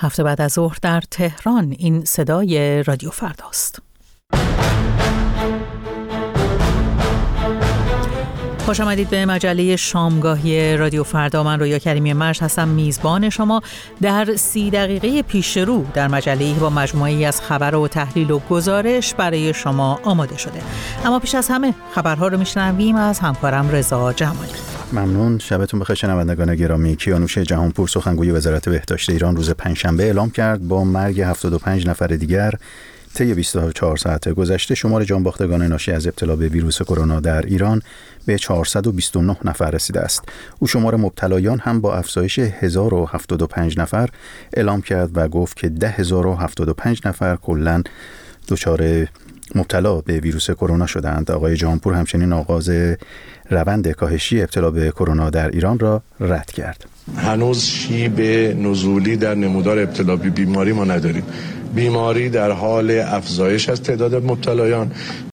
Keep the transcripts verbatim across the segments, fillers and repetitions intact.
هفت بعد از ظهر در تهران. این صدای رادیو فرداست. خوش آمدید به مجله شامگاهی رادیو فردا. من رویا کریمی مرج هستم، میزبان شما. در سی دقیقه پیش رو در مجله‌ای با مجموعه‌ای از خبر و تحلیل و گزارش برای شما آماده شده. اما پیش از همه خبرها رو میشنویم از همکارم رضا جمالی. ممنون. شبتون بخیر شنوندگان گرامی. کیانوش جهانپور سخنگوی وزارت بهداشت ایران روز پنجشنبه اعلام کرد با مرگ هفتاد و پنج نفر دیگر طی بیست و چهار ساعت گذشته شمار جانباختگان ناشی از ابتلا به ویروس کرونا در ایران به چهارصد و بیست و نه نفر رسیده است. او شمار مبتلایان هم با افزایش هزار و هفتاد و پنج نفر اعلام کرد و گفت که ده هزار و هفتاد و پنج نفر کلاً دچار مبتلا به ویروس کرونا شدند. آقای جهانپور همچنین آغاز روند کاهشی ابتلا به کرونا در ایران را رد کرد. هنوز شیب نزولی در نمودار ابتلا به بیماری ما نداریم. بیماری در حال افزایش از تعداد مبتلایان.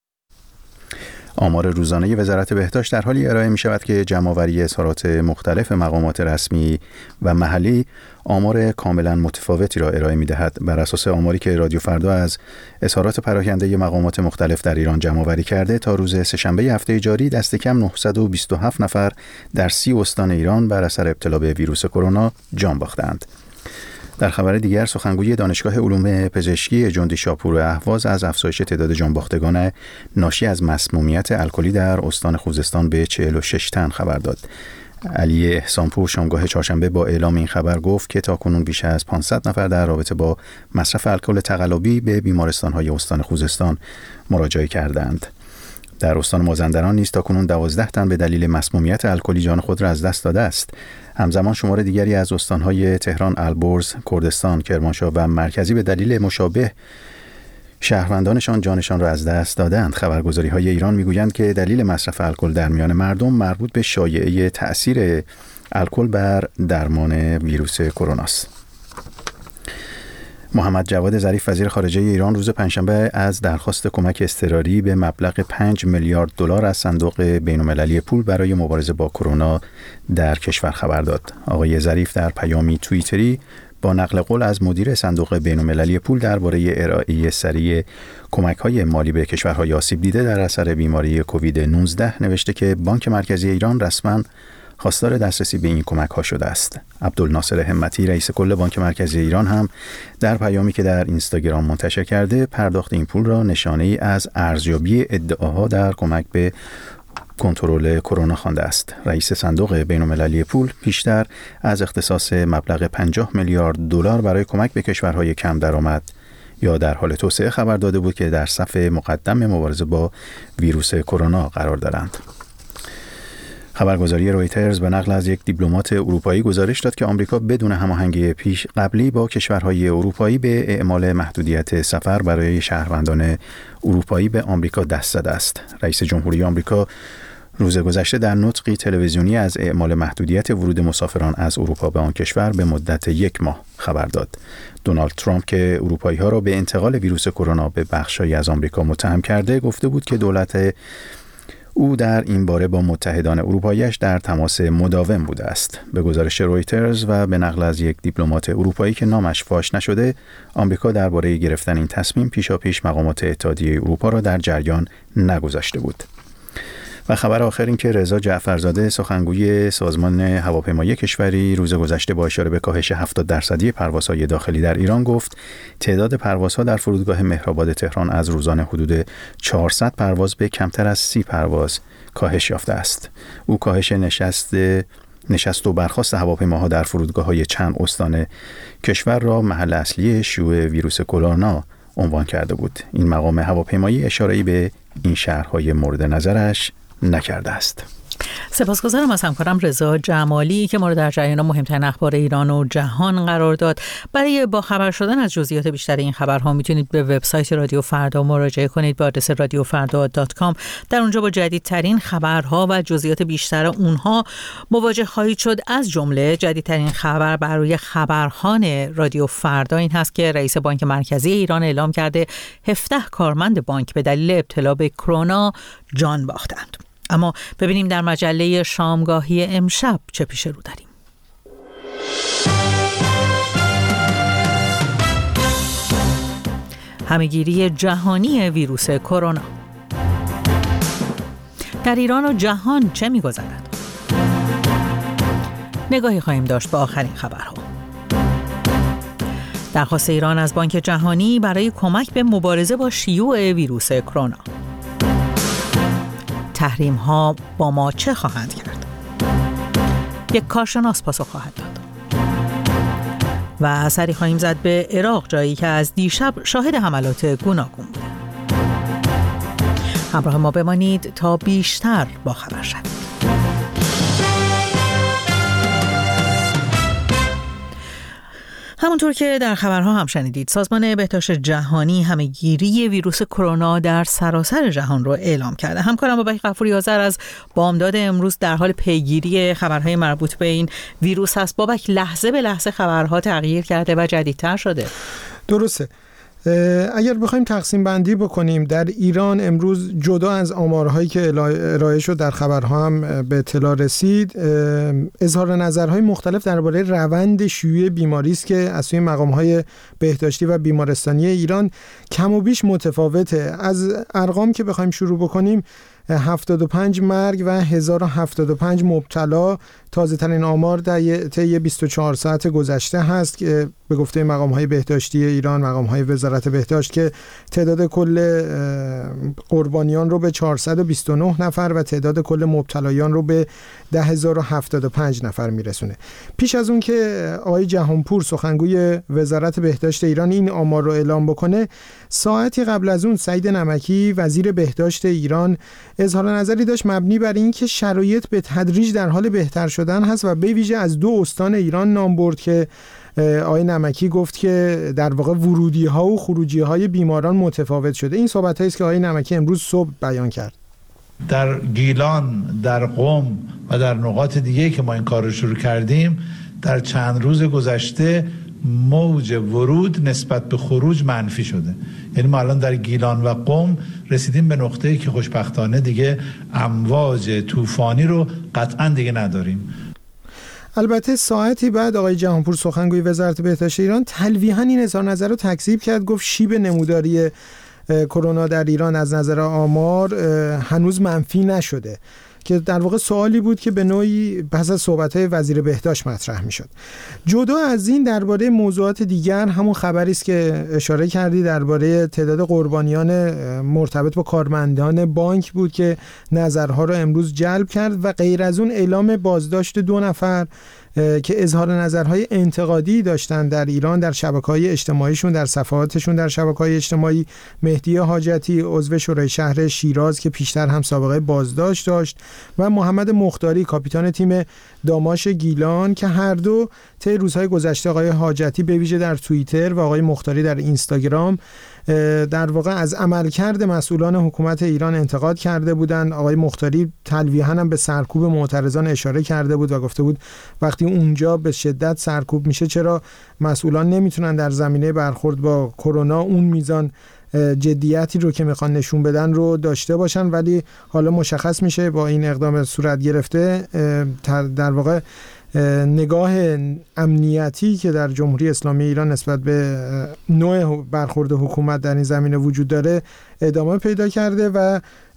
آمار روزانه وزارت بهداشت در حالی ارائه می شود که جمع‌آوری اظهارات مختلف مقامات رسمی و محلی آمار کاملا متفاوتی را ارائه می دهد. بر اساس آماری که رادیو فردا از اظهارات پراکنده مقامات مختلف در ایران جمع‌آوری کرده، تا روز سه‌شنبه هفته جاری دست کم نهصد و بیست و هفت نفر در سی استان ایران بر اثر ابتلا به ویروس کرونا جان باختند. در خبر دیگر، سخنگوی دانشگاه علوم پزشکی جندی شاپور اهواز از افزایش تعداد جانباختگان ناشی از مسمومیت الکلی در استان خوزستان به چهل و شش تن خبر داد. علی احسانپور شامگاه چهارشنبه با اعلام این خبر گفت که تاکنون بیش از پانصد نفر در رابطه با مصرف الکل تقلبی به بیمارستان‌های استان خوزستان مراجعه کردند. در استان مازندران نیز تاکنون دوازده تن به دلیل مسمومیت الکلی جان خود را از دست داده است. همزمان شمار دیگری از استان‌های تهران، البرز، کردستان، کرمانشاه و مرکزی به دلیل مشابه شهروندانشان جانشان را از دست دادند. خبرگزاری‌های ایران می‌گویند که دلیل مصرف الکل در میان مردم مربوط به شایعه تأثیر الکل بر درمان ویروس کرونا است. محمد جواد ظریف وزیر خارجه ایران روز پنجشنبه از درخواست کمک اضطراری به مبلغ پنج میلیارد دلار از صندوق بین‌المللی پول برای مبارزه با کرونا در کشور خبر داد. آقای ظریف در پیامی توییتری با نقل قول از مدیر صندوق بین‌المللی پول درباره ارائه سریع کمک‌های مالی به کشورهای آسیب دیده در اثر بیماری کووید نوزده نوشته که بانک مرکزی ایران رسما خواستار دسترسی به این کمک‌ها شده است. عبدالناصر همتی رئیس کل بانک مرکزی ایران هم در پیامی که در اینستاگرام منتشر کرده پرداخت این پول را نشانه‌ای از ارزیابی ادعاها در کمک به کنترل کرونا خوانده است. رئیس صندوق بین‌المللی پول پیشتر از اختصاص مبلغ پنجاه میلیارد دلار برای کمک به کشورهای کم درآمد یا در حال توسعه خبر داده بود که در صف مقدم مبارزه با ویروس کرونا قرار دارند. خبرگزاری رویترز به نقل از یک دیپلمات اروپایی گزارش داد که آمریکا بدون هماهنگی پیش قبلی با کشورهای اروپایی به اعمال محدودیت سفر برای شهروندان اروپایی به آمریکا دست زده است. رئیس جمهوری آمریکا روز گذشته در نطقی تلویزیونی از اعمال محدودیت ورود مسافران از اروپا به آن کشور به مدت یک ماه خبر داد. دونالد ترامپ که اروپایی‌ها را به انتقال ویروس کرونا به بخش‌هایی از آمریکا متهم کرده، گفته بود که دولت او در این باره با متحدان اروپایی‌اش در تماس مداوم بوده است. به گزارش رویترز و به نقل از یک دیپلمات اروپایی که نامش فاش نشده، آمریکا درباره گرفتن این تصمیم پیشاپیش مقامات اتحادیه اروپا را در جریان نگذاشته بود. و خبر آخر این که رضا جعفرزاده سخنگوی سازمان هواپیمایی کشوری روز گذشته با اشاره به کاهش هفتاد درصدی پروازهای داخلی در ایران گفت تعداد پروازها در فرودگاه مهرآباد تهران از روزانه حدود چهارصد پرواز به کمتر از سی پرواز کاهش یافته است. او کاهش نشست نشست و برخاست هواپیماها در فرودگاه‌های چند استان کشور را محل اصلی شیوع ویروس کرونا عنوان کرده بود. این مقام هواپیمایی اشاره‌ای به این شهرهای مورد نظرش نکرده است. سپاسگزارم از همکارم رضا جمالی که ما رو در جریان مهمترین اخبار ایران و جهان قرار داد. برای با خبر شدن از جزئیات بیشتر این خبرها میتونید به وبسایت رادیو فردا مراجعه کنید به آدرس رادیو فردا دات کام. در اونجا با جدیدترین خبرها و جزئیات بیشتر اونها مواجه خواهید شد. از جمله جدیدترین خبر برای خبرخوان رادیو فردا این هست که رئیس بانک مرکزی ایران اعلام کرده هفده کارمند بانک به دلیل ابتلا به کرونا جان باختند. اما ببینیم در مجله شامگاهی امشب چه پیش رو داریم. همهگیری جهانی ویروس کرونا. در ایران و جهان چه می‌گذرد؟ نگاهی خواهیم داشت به آخرین خبرها. درخواست ایران از بانک جهانی برای کمک به مبارزه با شیوع ویروس کرونا. تحریم ها با ما چه خواهند کرد؟ یک کارشناس پاسخ خواهد داد. و سری خواهیم زد به عراق، جایی که از دیشب شاهد حملات گوناگون بوده. همراه ما بمانید تا بیشتر با خبر شوید. همونطور که در خبرها هم شنیدید، سازمان بهداشت جهانی همهگیری ویروس کرونا در سراسر جهان رو اعلام کرده. همکارم بابک غفوری آذر از بامداد امروز در حال پیگیری خبرهای مربوط به این ویروس هست. بابک، لحظه به لحظه خبرها تغییر کرده و جدیدتر شده. درسته. اگر بخوایم تقسیم بندی بکنیم، در ایران امروز جدا از آمارهایی که ارائه شد در خبرها هم به اطلاع رسید، اظهار نظرهای مختلف درباره روند شیوع بیماری است که از سوی مقام‌های بهداشتی و بیمارستانی ایران کم و بیش متفاوته. از ارقام که بخوایم شروع بکنیم، هفتاد و پنج مرگ و هزار و هفتاد و پنج مبتلا تازه ترین آمار در طی بیست و چهار ساعت گذشته هست که به گفته مقام‌های بهداشتی ایران، مقام‌های وزارت بهداشت، که تعداد کل قربانیان رو به چهارصد و بیست و نه نفر و تعداد کل مبتلایان رو به ده هزار و هفتاد و پنج نفر میرسونه. پیش از اون که آقای جهانپور سخنگوی وزارت بهداشت ایران این آمار رو اعلام بکنه، ساعتی قبل از اون سعید نمکی وزیر بهداشت ایران اظهار نظری داشت مبنی بر این که شرایط به تدریج در حال بهتر شدن هست و به ویژه از دو استان ایران نام برد که آقای نمکی گفت که در واقع ورودی ها و خروجی های بیماران متفاوت شده. این صحبت هایی است که آقای نمکی امروز صبح بیان کرد. در گیلان، در قم و در نقاط دیگه که ما این کار رو شروع کردیم، در چند روز گذشته موج ورود نسبت به خروج منفی شده. یعنی ما الان در گیلان و قم رسیدیم به نقطه‌ای که خوشبختانه دیگه امواج طوفانی رو قطعاً دیگه نداریم. البته ساعتی بعد آقای جهانپور سخنگوی وزارت بهداشت ایران تلویحاً این اظهار نظر رو تکذیب کرد. گفت شیب نموداری کرونا در ایران از نظر آمار هنوز منفی نشده، که در واقع سوالی بود که به نوعی پس از صحبت‌های وزیر بهداشت مطرح می‌شد. جدا از این، درباره موضوعات دیگر همون خبری است که اشاره کردی درباره تعداد قربانیان مرتبط با کارمندان بانک بود که نظرها رو امروز جلب کرد و غیر از اون اعلام بازداشت دو نفر که اظهار نظرهای انتقادی داشتن در ایران در شبکه‌های اجتماعیشون، در صفحاتشون در شبکه‌های اجتماعی. مهدی حاجتی عضو شورای شهر شیراز که پیشتر هم سابقه بازداشت داشت و محمد مختاری کاپیتان تیم داماش گیلان که هر دو طی روزهای گذشته آقای حاجتی به ویژه در توییتر و آقای مختاری در اینستاگرام در واقع از عملکرد مسئولان حکومت ایران انتقاد کرده بودند. آقای مختاری تلویحاً هم به سرکوب معترضان اشاره کرده بود و گفته بود وقتی اونجا به شدت سرکوب میشه چرا مسئولان نمیتونن در زمینه برخورد با کرونا اون میزان جدیتی رو که میخوان نشون بدن رو داشته باشن. ولی حالا مشخص میشه با این اقدام صورت گرفته در واقع نگاه امنیتی که در جمهوری اسلامی ایران نسبت به نوع برخورد حکومت در این زمینه وجود داره ادامه پیدا کرده و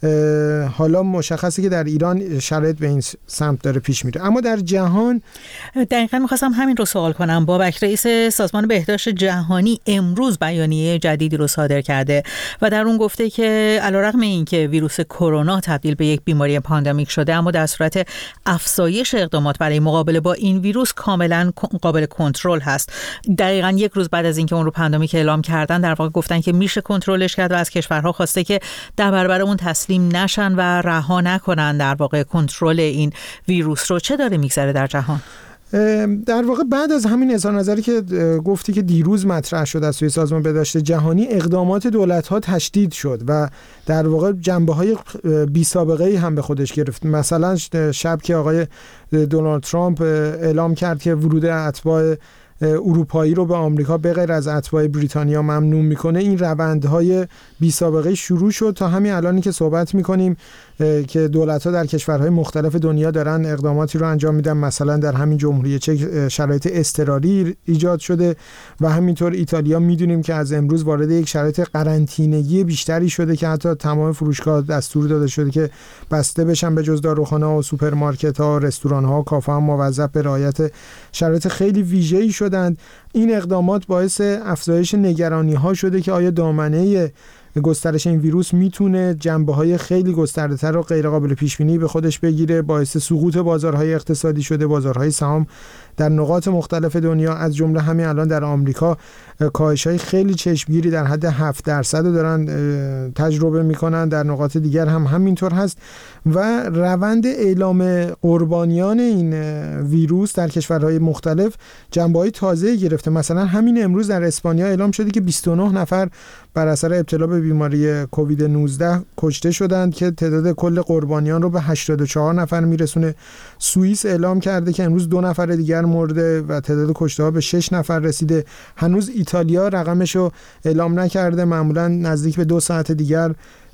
حالا مشخصه که در ایران شرایط به این سمت داره پیش میره. اما در جهان دقیقاً می‌خواستم همین رو سوال کنم. بابک، رئیس سازمان بهداشت جهانی امروز بیانیه جدیدی رو صادر کرده و در اون گفته که علیرغم اینکه ویروس کرونا تبدیل به یک بیماری پاندمیک شده، اما در صورت افزایش اقدامات برای مقابله با این ویروس کاملاً قابل کنترل هست. دقیقاً یک روز بعد از اینکه اون رو پاندمیک اعلام کردن، در واقع گفتن که میشه کنترلش کرد و از کشورها خواسته که در برابر اون تسلیم نشن و رها نکنن در واقع کنترل این ویروس رو. چه داره میگذره در جهان؟ در واقع بعد از همین اظهار نظری که گفتی که دیروز مطرح شد از سوی سازمان بهداشت جهانی، اقدامات دولت‌ها تشدید شد و در واقع جنبه‌های بی سابقه‌ای هم به خودش گرفت. مثلا شب که آقای دونالد ترامپ اعلام کرد که ورود اتباع اروپایی رو به آمریکا به غیر از اتباع بریتانیا ممنوع میکنه، این روندهای بی سابقه شروع شد تا همین الانی که صحبت میکنیم که دولت‌ها در کشورهای مختلف دنیا دارن اقداماتی رو انجام میدن. مثلا در همین جمهوری چک شرایط اضطراری ایجاد شده و همینطور ایتالیا میدونیم که از امروز وارد یک شرایط قرنطینگی بیشتری شده که حتی تمام فروشگاه دستور داده شده که بسته بشن به جز داروخانه‌ها و سوپرمارکت‌ها، رستوران‌ها، کافه‌ها موظف به رعایت شرایط خیلی ویژه‌ای شدند. این اقدامات باعث افزایش نگرانی‌ها شده که آیا دامنه گسترش این ویروس میتونه جنبه‌های خیلی گسترده‌تر و غیر قابل پیش‌بینی به خودش بگیره. باعث سقوط بازارهای اقتصادی شده. بازارهای سهام در نقاط مختلف دنیا از جمله همین الان در آمریکا کاهش‌های خیلی چشمگیری در حد هفت درصد رو دارن تجربه میکنن. در نقاط دیگر هم همینطور هست و روند اعلام قربانیان این ویروس در کشورهای مختلف جنبه‌های تازه گرفته. مثلا همین امروز در اسپانیا اعلام شده که بیست و نه نفر بر اثر ابتلا به بیماری کووید نوزده کشته شدند که تعداد کل قربانیان رو به هشتاد و چهار نفر میرسونه. سوئیس اعلام کرده که امروز دو نفر دیگر مرده و تعداد کشته‌ها به شش نفر رسیده. هنوز ایتالیا رقمش رو اعلام نکرده، معمولا نزدیک به دو ساعت دیگر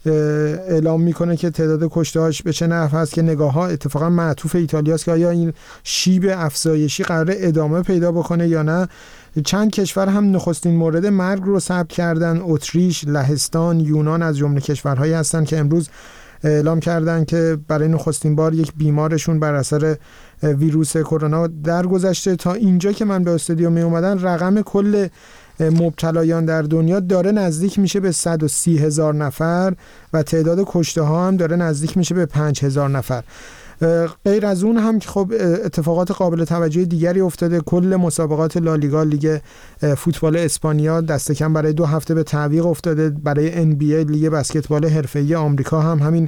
اعلام میکنه که تعداد کشته‌هاش به چه نحو هست که نگاه‌ها اتفاقا معطوف ایتالیاست که آیا این شیب افزایشی قراره ادامه پیدا بکنه یا نه. چند کشور هم نخستین مورد مرگ رو ثبت کردن. اتریش، لهستان، یونان از جمله کشورهایی هستن که امروز اعلام کردن که برای نخستین بار یک بیمارشون بر اثر ویروس کرونا درگذشته. تا اینجا که من به استودیو می اومدن رقم کل مبتلایان در دنیا داره نزدیک میشه به صد و سی هزار نفر و تعداد کشته ها هم داره نزدیک میشه به پنج هزار نفر. غیر از اون هم که خب اتفاقات قابل توجه دیگری افتاده. کل مسابقات لالیگا، لیگ فوتبال اسپانیا دست کم برای دو هفته به تعویق افتاده. برای ان بی ای لیگ بسکتبال حرفه‌ای آمریکا هم همین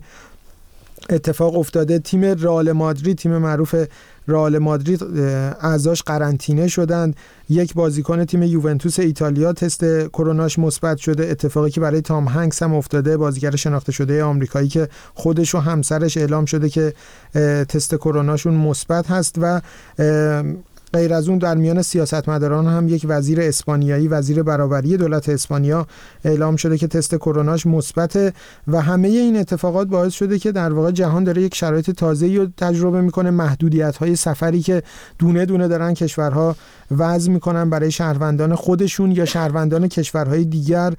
اتفاق افتاده. تیم رئال مادرید، تیم معروف رئال مادرید، اعضاش قرنطینه شدند. یک بازیکن تیم یوونتوس ایتالیا تست کروناش مثبت شده. اتفاقی که برای تام هنگس هم افتاده، بازیگر شناخته شده آمریکایی که خودش و همسرش اعلام شده که تست کروناشون مثبت هست. و غیر از اون در میان سیاستمداران هم یک وزیر اسپانیایی، وزیر برابری دولت اسپانیا اعلام شده که تست کروناش مثبته و همه این اتفاقات باعث شده که در واقع جهان داره یک شرایط تازه‌ای رو تجربه میکنه. محدودیت‌های سفری که دونه دونه دارن کشورها وضع میکنن برای شهروندان خودشون یا شهروندان کشورهای دیگر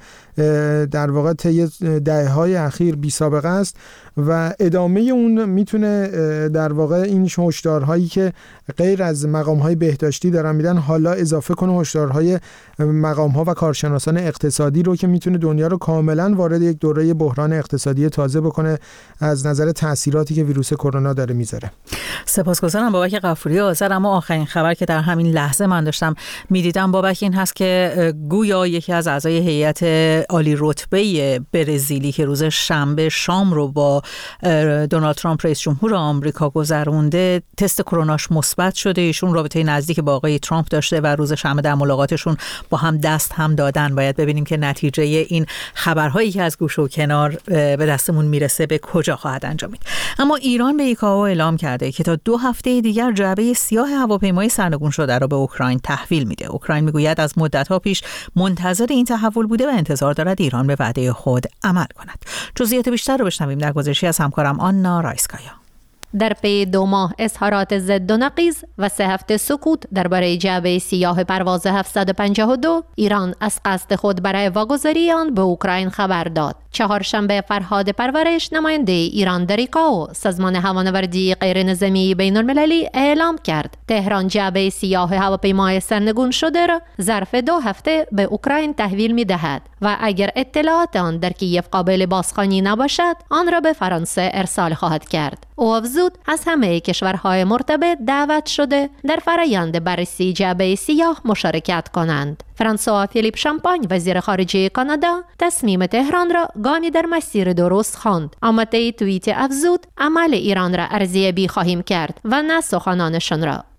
در واقع طی دهه‌های اخیر بی سابقه است و ادامه اون میتونه در واقع این هشدارهایی که غیر از مقام‌های بهداشتی دارن میدن حالا اضافه کنه هشدارهای مقام‌ها و کارشناسان اقتصادی رو که میتونه دنیا رو کاملا وارد یک دوره بحران اقتصادی تازه بکنه از نظر تاثیراتی که ویروس کرونا داره میذاره. سپاسگزارم بابک غفوری آذر. اما آخرین خبر که در همین لحظه من داشتم میدیدم بابک این هست که گویا یکی از اعضای هیئت عالی رتبه برزیلی که روز شنبه شام رو با دونالد ترامپ رئیس جمهور آمریکا گذرونده تست کروناش مثبت شده. ایشون رابطه نزدیک با آقای ترامپ داشته و روز شنبه در ملاقاتشون با هم دست هم دادن. باید ببینیم که نتیجه این خبرهایی که از گوش و کنار به دستمون میرسه به کجا خواهد انجامید. اما ایران به ایکائو اعلام کرده که تا دو هفته دیگر جعبه سیاه هواپیمای سرنگون شده را به اوکراین تحویل میده. اوکراین میگوید از مدت‌ها پیش منتظر این تحول بوده و انتظار دارد ایران به وعده خود عمل کند. جزئیات بیشتر رو بشنویم در گزارشی از همکارم آنا رایسکایا. در پی دو ماه اظهارات ضد و نقیض و سه هفته سکوت درباره جعبه سیاه پرواز هفتصد و پنجاه و دو، ایران از قصد خود برای واگذاری آن به اوکراین خبر داد. چهارشنبه فرهاد پرورش، نماینده ایران در ایکائو، سازمان هوانوردی غیرنظامی بین المللی، اعلام کرد تهران جعبه سیاه هواپیمای سرنگون شده را ظرف دو هفته به اوکراین تحویل می دهد و اگر اطلاعات آن در کیف قابل بازخوانی نباشد آن را به فرانسه ارسال خواهد کرد. او افزود از همه کشورهای مرتبط دعوت شده در فرآیند بررسی جعبه سیاه مشارکت کنند. فرانسوا فیلیپ شامپاین، وزیر خارجه کانادا، تصمیم تهران را گامی در مسیر درست خواند، اما طی توییت افزود عمل ایران را ارزیابی خواهیم کرد و نه سخنانشان را.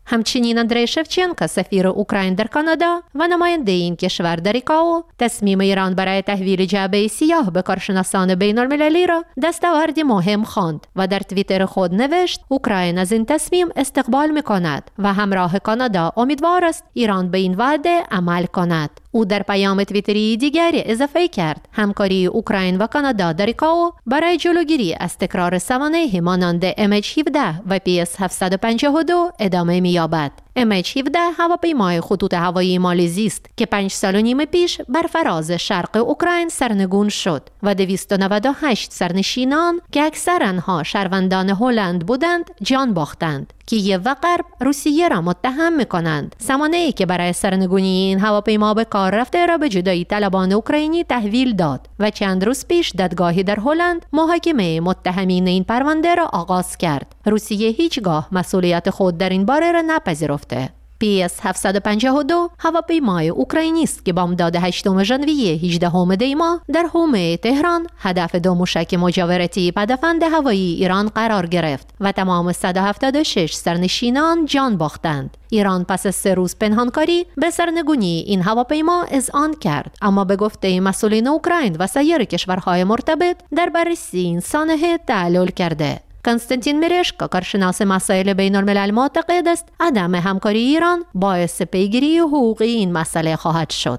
همچنین اندری شفچنکو سفیر اوکراین در کانادا و نماینده این کشور در ایکائو تصمیم ایران برای تحویل جعبه سیاه به کارشناسان بین المللی را دستاوردی مهم خواند و در توییتر خود نوشت اوکراین از این تصمیم استقبال می‌کند و همراه کانادا امیدوار است ایران به این وعده عمل کند. او در پیام توییتری دیگری اضافه کرد همکاری اوکراین و کانادا در ایکائو برای جلوگیری از تکرار سوانح مانند ام اچ هفده و پی اس هفتصد و پنجاه و دو ادامه می‌یابد. ام اچ هفده هواپیمای خطوط هوایی مالزی است که پنج سال و نیم پیش بر فراز شرق اوکراین سرنگون شد و دویست و نود و هشت سرنشینان که اکثر آنها شهروندان هلند بودند جان باختند. کییو و غرب روسیه را متهم می‌کنند سامانه‌ای که برای سرنگونی این هواپیما به کار رفته را به جدایی طلبان اوکراینی تحویل داد و چند روز پیش دادگاهی در هلند محاکمه متهمین این پرونده را آغاز کرد. روسیه هیچگاه مسئولیت خود در این باره را نپذیرفته. پی اس هفتصد و پنجاه و دو هواپیمای اوکراینی است که بامداد هشتم ژانویه هجدهم دی ماه در حومه تهران هدف دو موشک مجاورتی پدافند هوایی ایران قرار گرفت و تمام صد و هفتاد و شش سرنشینان جان باختند. ایران پس از سه روز پنهانکاری به سرنگونی این هواپیما اذعان کرد، اما به گفته مسئولین اوکراین و سایر کشورهای مرتبط در بررسی این سانحه تعلل کرده. کنستانتین میرشکا کارشناس مسائل بین الملل معتقد است عدم همکاری ایران باعث پیگیری حقوقی این مسئله خواهد شد.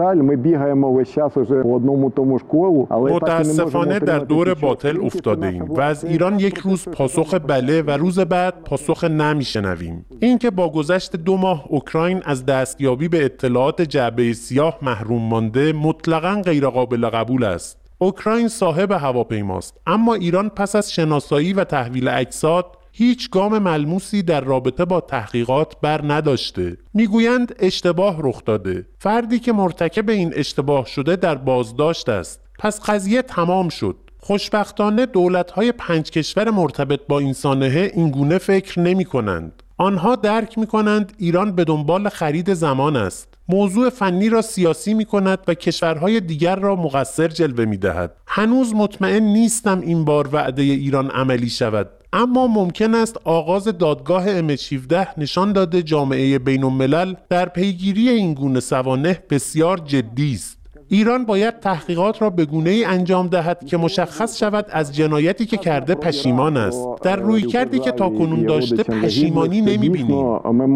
متاسفانه در دور باطل افتاده ایم و از ایران یک روز پاسخ بله و روز بعد پاسخ نه میشنویم. اینکه با گذشت دو ماه اوکراین از دستیابی به اطلاعات جعبه سیاه محروم مانده مطلقاً غیر قابل قبول است. اوکراین صاحب هواپیماست، اما ایران پس از شناسایی و تحویل اجساد هیچ گام ملموسی در رابطه با تحقیقات بر نداشته. میگویند اشتباه رخ داده. فردی که مرتکب این اشتباه شده در بازداشت است. پس قضیه تمام شد. خوشبختانه دولت‌های پنج کشور مرتبط با این سانحه اینگونه فکر نمی کنند. آنها درک می کنند ایران به دنبال خرید زمان است. موضوع فنی را سیاسی می کند و کشورهای دیگر را مقصر جلوه می دهد. هنوز مطمئن نیستم این بار وعده ایران عملی شود، اما ممکن است آغاز دادگاه ام اچ هفده نشان داده جامعه بین الملل در پیگیری این گونه سوانح بسیار جدی است. ایران باید تحقیقات را به گونه‌ای انجام دهد که مشخص شود از جنایتی که کرده پشیمان است. در رویکردی که تاکنون داشته پشیمانی نمی‌بینیم.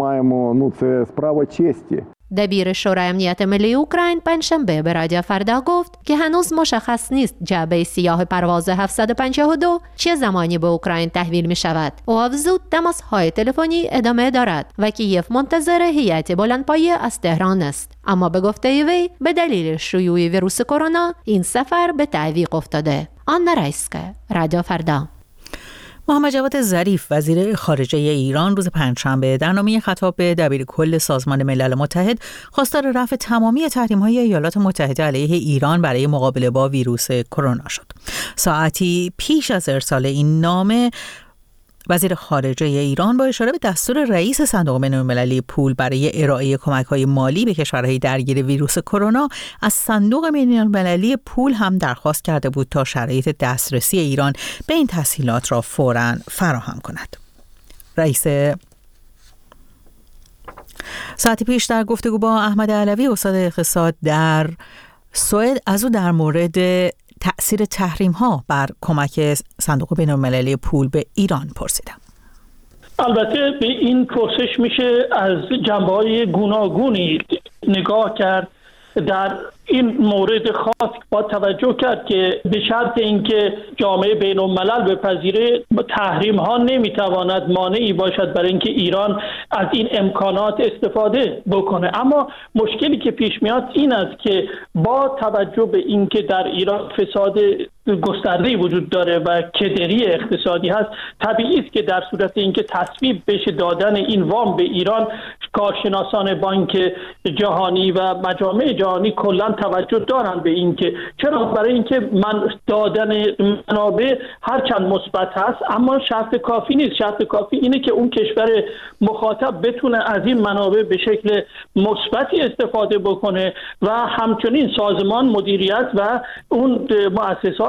دبیر شورای امنیت ملی اوکراین پنجشنبه به رادیو فردا گفت که هنوز مشخص نیست جعبه سیاه پرواز هفتصد و پنجاه و دو چه زمانی به اوکراین تحویل می شود. او افزود تماس‌های تلفنی ادامه دارد و کیف منتظر هیئت بلندپایه از تهران است، اما به گفته وی به دلیل شیوع ویروس کرونا این سفر به تعویق افتاده. آن رئیسکه رادیو فردا. محمد جواد ظریف وزیر خارجه ایران روز پنجشنبه در نامه خطاب به دبیر کل سازمان ملل متحد خواستار رفع تمامی تحریم‌های ایالات متحده علیه ایران برای مقابله با ویروس کرونا شد. ساعتی پیش از ارسال این نامه وزیر خارجه ایران با اشاره به دستور رئیس صندوق بین‌المللی پول برای ارائه کمک‌های مالی به کشورهای درگیر ویروس کرونا از صندوق بین‌المللی پول هم درخواست کرده بود تا شرایط دسترسی ایران به این تسهیلات را فوراً فراهم کند. رئیس ساعتی پیش در گفتگو با احمد علوی استاد اقتصاد در سوئد از او در مورد تأثیر تحریم ها بر کمک صندوق بین‌المللی پول به ایران پرسیدم. البته به این پرسش میشه از جنبه‌های گوناگونی نگاه کرد. در این مورد خاص با توجه کرد که به شرط اینکه جامعه بین الملل بپذیره تحریم ها نمیتواند مانعی باشد برای اینکه ایران از این امکانات استفاده بکنه. اما مشکلی که پیش میاد این است که با توجه به اینکه در ایران فساد گسترده‌ای وجود داره و کدری اقتصادی هست، طبیعی است که در صورت اینکه تصویب بشه دادن این وام به ایران، کارشناسان بانک جهانی و مجامع جهانی کلا توجه دارن به اینکه چرا، برای اینکه من دادن منابع هرچند مثبت هست اما شرط کافی نیست. شرط کافی اینه که اون کشور مخاطب بتونه از این منابع به شکل مثبتی استفاده بکنه و همچنین سازمان مدیریت و اون مؤسسات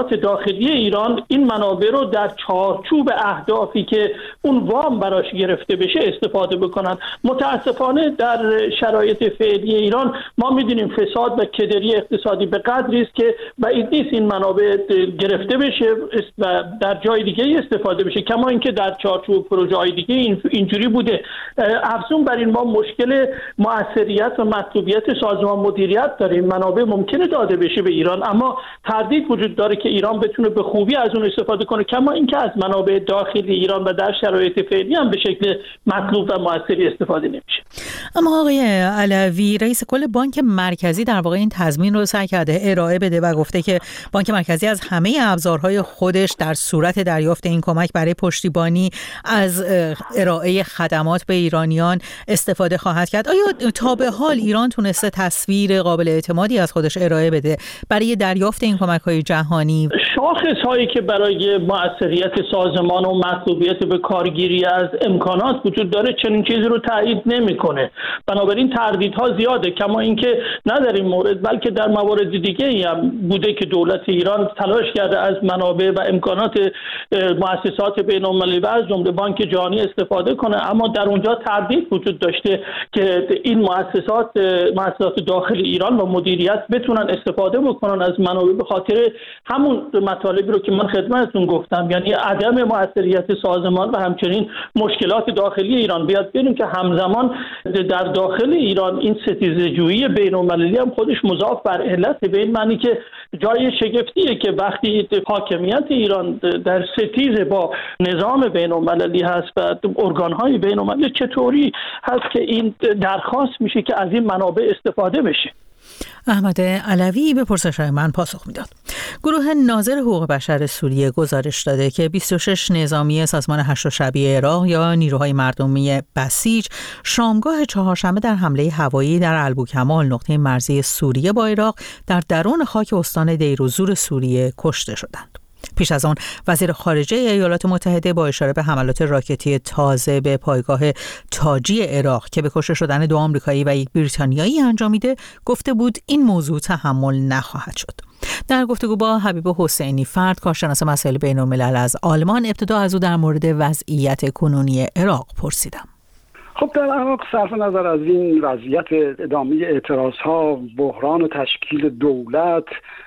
مشکلات داخلی ایران این منابع رو در چارچوب اهدافی که اون وام براش گرفته بشه استفاده بکنن. متاسفانه در شرایط فعلی ایران ما می‌دونیم فساد و کدری اقتصادی به قدری است که بعید نیست این منابع گرفته بشه و در جای دیگه استفاده بشه، کما اینکه در چارچوب پروژه‌های دیگه اینجوری بوده. افزون بر این ما مشکل مؤثریت و مطلوبیت سازمان مدیریت داریم. منابع ممکنه داده بشه به ایران اما تردید وجود داره که ایران بتونه به خوبی از اون استفاده کنه، کما اینکه از منابع داخلی ایران و در شرایط فعلی هم به شکل مطلوب و مؤثری استفاده نمیشه. اما آقای علوی، رئیس کل بانک مرکزی در واقع این تضمین رو سعی کرده ارائه بده و گفته که بانک مرکزی از همه ابزارهای خودش در صورت دریافت این کمک برای پشتیبانی از ارائه خدمات به ایرانیان استفاده خواهد کرد. آیا تا به حال ایران تونسته تصویر قابل اعتمادی از خودش ارائه بده برای دریافت این کمک‌های جهانی؟ شاخص‌هایی که برای مؤثریت سازمان و مطلوبیت به کارگیری از امکانات وجود داره چنین چیزی رو تایید نمی‌کنه. بنابراین تردیدها زیاده، کما اینکه نه در این مورد بلکه در موارد دیگه هم بوده که دولت ایران تلاش کرده از منابع و امکانات مؤسسات بین‌المللی و از جمله بانک جهانی استفاده کنه، اما در اونجا تردید وجود داشته که این مؤسسات مؤسسات داخل ایران و مدیریت بتونن استفاده بکنن از منابع به خاطر همون مطالبی رو که من خدمتتون گفتم، یعنی عدم مؤثریت سازمان و همچنین مشکلات داخلی ایران. بیاد ببینیم که همزمان در داخل ایران این ستیزه‌جویی بین‌المللی هم خودش مضاف بر علت، به این معنی که جای شگفتیه که وقتی حاکمیت ایران در ستیز با نظام بین‌المللی هست و ارگان‌های بین‌المللی چطوری هست که این درخواست میشه که از این منابع استفاده بشه. احمد علوی به پرسش‌های من پاسخ میداد. گروه ناظر حقوق بشر سوریه گزارش داده که بیست و شش نظامی سازمان هشت شبیه عراق یا نیروهای مردمی بسیج شامگاه چهارشنبه در حمله هوایی در البوکمال نقطه مرزی سوریه با عراق در درون خاک استان دیروزور سوریه کشته شدند. پیش از آن وزیر خارجه ایالات متحده با اشاره به حملات راکتی تازه به پایگاه تاجی عراق که به کشته شدن دو آمریکایی و یک بریتانیایی انجامیده گفته بود این موضوع تحمل نخواهد شد. در گفتگو با حبیب حسینی فرد، کارشناس مسائل بین‌الملل از آلمان، ابتدا از او در مورد وضعیت کنونی عراق پرسیدم. خب در عراق صرف نظر از این وضعیت ادامه اعتراضها، بحران و تشکیل دولت،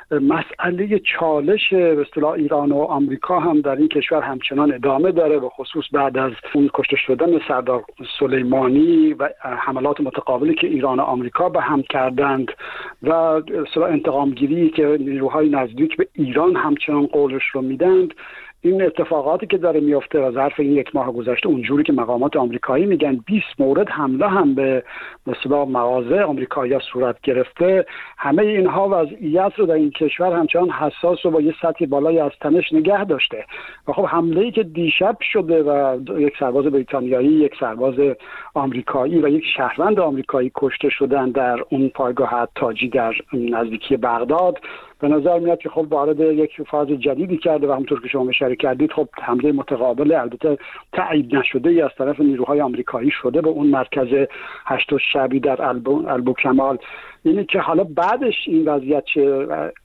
مسئله چالش به اصطلاح ایران و آمریکا هم در این کشور همچنان ادامه داره، به خصوص بعد از اون کشته شدن سردار سلیمانی و حملات متقابلی که ایران و آمریکا به هم کردند و اصطلاح انتقام گیری که نیروهای نزدیک به ایران همچنان قولش رو میدند. این اتفاقاتی که داره میفته و ظرف این یک ماه گذشته اونجوری که مقامات آمریکایی میگن بیست مورد حمله هم به مثلا مغازه آمریکایی‌ها صورت گرفته، همه اینها وضعیت رو در این کشور همچنان حساس و با یه سطح بالای از تنش نگه داشته. و خب حمله‌ای که دیشب شده و یک سرباز بریتانیایی، یک سرباز آمریکایی و یک شهروند آمریکایی کشته شدن در اون پایگاه تاجی در نزدیکی بغداد، به نظر میاد که خب وارد یک فاز جدیدی کرده و همونطور که شما اشاره کردید خب حمله متقابل البته تایید نشده ای از طرف نیروهای آمریکایی شده به اون مرکز هشت شبی در البو البوکمال. اینه که حالا بعدش این وضعیت چه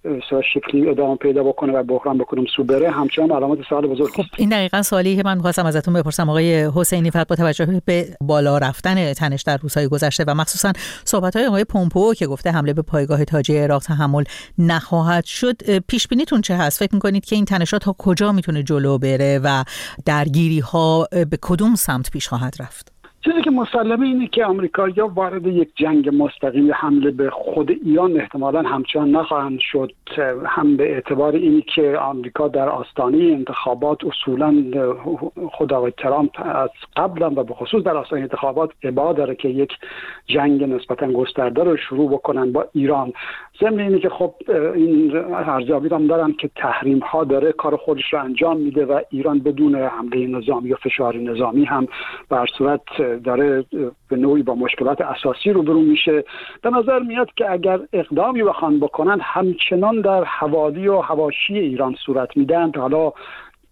شکلی ادامه پیدا بکنه و بحران بکنم سو بره همچنان علامت سوال بزرگی است. خب این دقیقاً سوالی که من می‌خواستم ازتون بپرسم آقای حسینی فرد، با توجه به بالا رفتن تنش در روزهای گذشته و مخصوصا صحبت‌های آقای پومپئو که گفته حمله به پایگاه تاجی عراق تحمل نخواهد شد، پیش بینیتون چه هست؟ فکر می‌کنید که این تنشات تا کجا میتونه جلو بره و درگیری‌ها به کدوم سمت پیش خواهد رفت؟ چیزی که مسلمه اینه که آمریکایی‌ها وارد یک جنگ مستقیم حمله به خود ایران احتمالاً همچنان نخواهند شد، هم به اعتبار اینی که آمریکا در آستانه انتخابات اصولاً خود آقای ترامپ از قبلا و به خصوص در آستانه انتخابات ابا داره که یک جنگ نسبتاً گسترده رو شروع بکنن با ایران. ضمن اینه که خب این ارزیابی هم دارن که تحریم ها داره کار خودش رو انجام میده و ایران بدون حمله نظامی یا فشار نظامی هم به هر صورت داره به نوعی با مشکلات اساسی روبرو میشه. به نظر میاد که اگر اقدامی بخوان بکنن همچنان در حوالی و حواشی ایران صورت میدن. حالا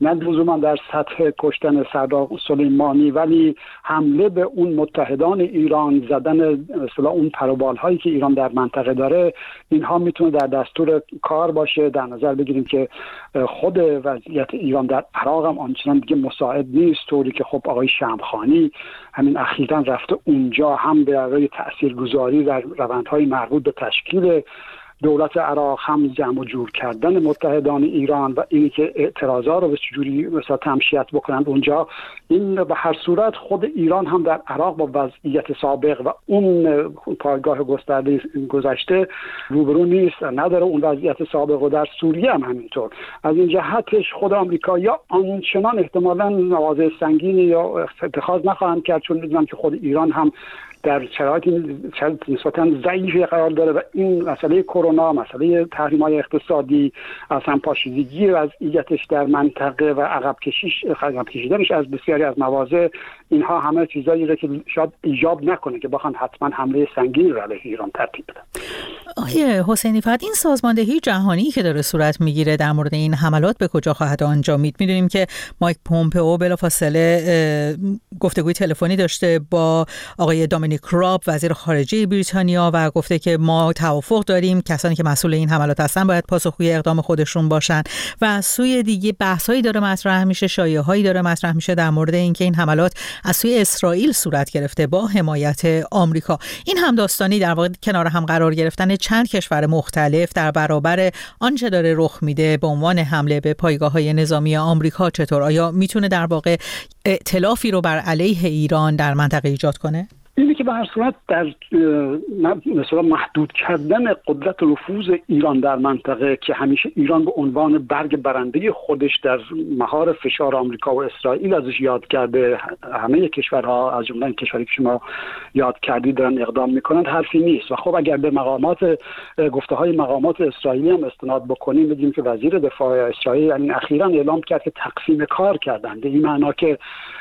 نه لزوما در سطح کشتن صدام سلیمانی، ولی حمله به اون متحدان ایران، زدن اصطلاح اون پروبال هایی که ایران در منطقه داره، اینها میتونه در دستور کار باشه. در نظر بگیریم که خود وضعیت ایران در عراق هم آنچنان دیگه مساعد نیست، طوری که خب آقای شمخانی همین اخیراً رفته اونجا هم برای تاثیرگذاری در روندهای مربوط به تشکیل دولت عراق، هم جمع و جور کردن متحدان ایران و اینی که اعتراضات رو به چجوری مثلا تمشیت بکنند اونجا. این به هر صورت خود ایران هم در عراق با وضعیت سابق و اون پایگاه گسترده گذشته روبرو نیست، نداره اون وضعیت سابق، و در سوریه هم همینطور. از این جهتش خود آمریکایی‌ها آنچنان احتمالاً مواضع سنگینی یا اتخاذ نخواهند کرد، چون می‌دونن که خود ایران هم در شرایطی نسبتاً ضعیفی قرار داره و این مسئله کرونا، مسئله تحریم‌های اقتصادی، اصلا پاشیدگی وضعیتش در منطقه و عقب کشیش عقب کشیدنش از بسیاری از مواضع، اینها همه چیزایی که شاید ایجاب نکنه که بخوان حتما حمله سنگین رو علیه ایران ترتیب بدن. آقای حسینی، فقط این سازماندهی جهانی که داره صورت میگیره در مورد این حملات به کجا خواهد انجامید؟ میدونیم که مایک پومپئو بلافاصله گفتگوی تلفنی داشته با آقای دامینیک راب وزیر خارجه بریتانیا و گفته که ما توافق داریم کسانی که مسئول این حملات هستن باید پاسخگوی اقدام خودشون باشن، و از سوی دیگه بحثایی داره مطرح میشه، شایعه‌هایی داره مطرح میشه در مورد اینکه این حملات از سوی اسرائیل صورت گرفته با حمایت آمریکا. این همداستانی در واقع کنار هم قرار گرفتن چند کشور مختلف در برابر آنچه داره رخ میده به عنوان حمله به پایگاه‌های نظامی آمریکا چطور؟ آیا میتونه در واقع ائتلافی رو بر علیه ایران در منطقه ایجاد کنه؟ اینی که به هر صورت در مثلا محدود کردن قدرت نفوذ ایران در منطقه، که همیشه ایران به عنوان برگ برنده خودش در مهار فشار آمریکا و اسرائیل ازش یاد کرده، همه کشورها از جمله کشوری که شما یاد کردید دارن اقدام میکنند، حرفی نیست. و خب اگر به مقامات گفته های مقامات اسرائیلی هم استناد بکنیم، بگیم که وزیر دفاع اسرائیل یعنی اخیراً اعلام کرد که تقسیم کار کردند، به این معنا که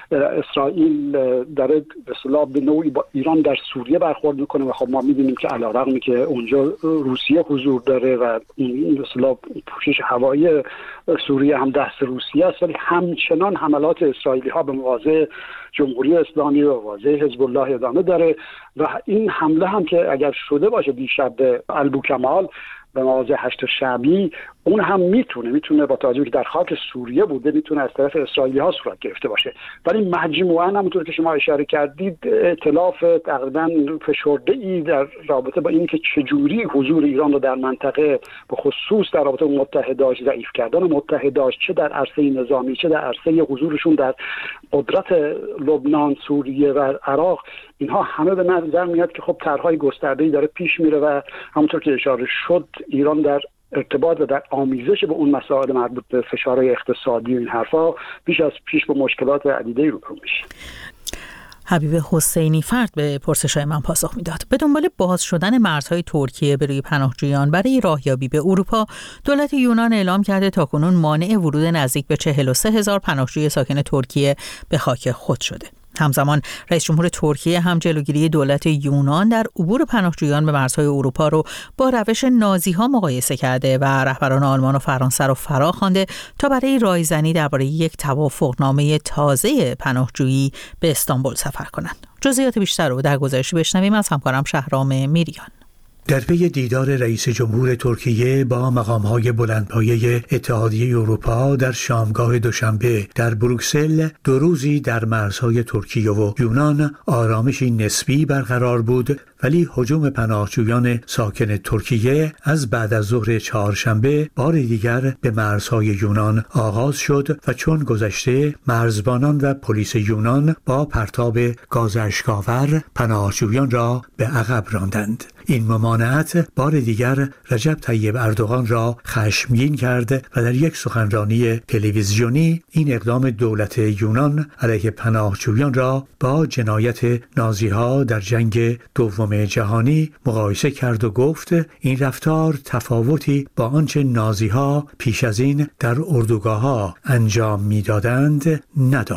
اسرائیل داره به اصطلاح به نوعی با ایران در سوریه برخورد میکنه و خب ما میدونیم که علیرغم که اونجا روسیه حضور داره و این به اصطلاح پوشش هوایی سوریه هم دست روسیه است، ولی همچنان حملات اسرائیلی ها به مواضع جمهوری اسلامی و مواضع حزب الله ادامه داره. و این حمله هم که اگر شده باشه دیشب به البوکمال به مواضع هشت شعبی، اون هم میتونه میتونه با توجه که در خاک سوریه بوده، میتونه از طرف اسرائیلی ها صورت گرفته باشه. ولی مجموعاً همونطور که شما اشاره کردید ائتلاف تقریباً فشرده‌ای در رابطه با اینکه چجوری حضور ایران رو در منطقه به خصوص در رابطه با متحداش، ضعیف کردن متحداش، چه در عرصه نظامی چه در عرصه حضورشون در قدرت لبنان، سوریه و عراق، اینها همه به نظر میاد که خب طرح‌های گسترده‌ای داره پیش میره و همونطور که اشاره شد ایران در ارتباط و در آمیزش به اون مسائل مربوط به فشارهای اقتصادی و این حرفا بیش از پیش با مشکلات عدیده‌ای روبرو میشه. حبیب حسینی فرد به پرسش‌های من پاسخ میداد. به دنبال باز شدن مرزهای ترکیه به روی پناهجویان برای راهیابی به اروپا، دولت یونان اعلام کرده تاکنون مانع ورود نزدیک به چهل و سه هزار پناهجوی ساکن ترکیه به خاک خود شده. همزمان رئیس جمهور ترکیه هم جلوگیری دولت یونان در عبور پناهجویان به مرزهای اروپا رو با روش نازی‌ها مقایسه کرده و رهبران آلمان و فرانسه رو فرا خوانده تا برای رایزنی درباره یک توافقنامه تازه پناهجویی به استانبول سفر کنند. جزئیات بیشتر رو در گزارشی بشنویم از همکارم شهرام میریان. در پی دیدار رئیس جمهور ترکیه با مقام‌های بلندپایه اتحادیه اروپا در شامگاه دوشنبه در بروکسل، دو روزی در مرزهای ترکیه و یونان آرامشی نسبی برقرار بود، ولی هجوم پناهجویان ساکن ترکیه از بعد از ظهر چهارشنبه بار دیگر به مرزهای یونان آغاز شد و چون گذشته مرزبانان و پلیس یونان با پرتاب گاز اشک‌آور پناهجویان را به عقب راندند. این ممانعت بار دیگر رجب طیب اردوغان را خشمگین کرد و در یک سخنرانی تلویزیونی این اقدام دولت یونان علیه پناهجویان را با جنایت نازی‌ها در جنگ دوم جهانی مقایسه کرد و گفت این رفتار تفاوتی با آنچه نازی‌ها پیش از این در اردوگاه‌ها انجام می‌دادند ندارد.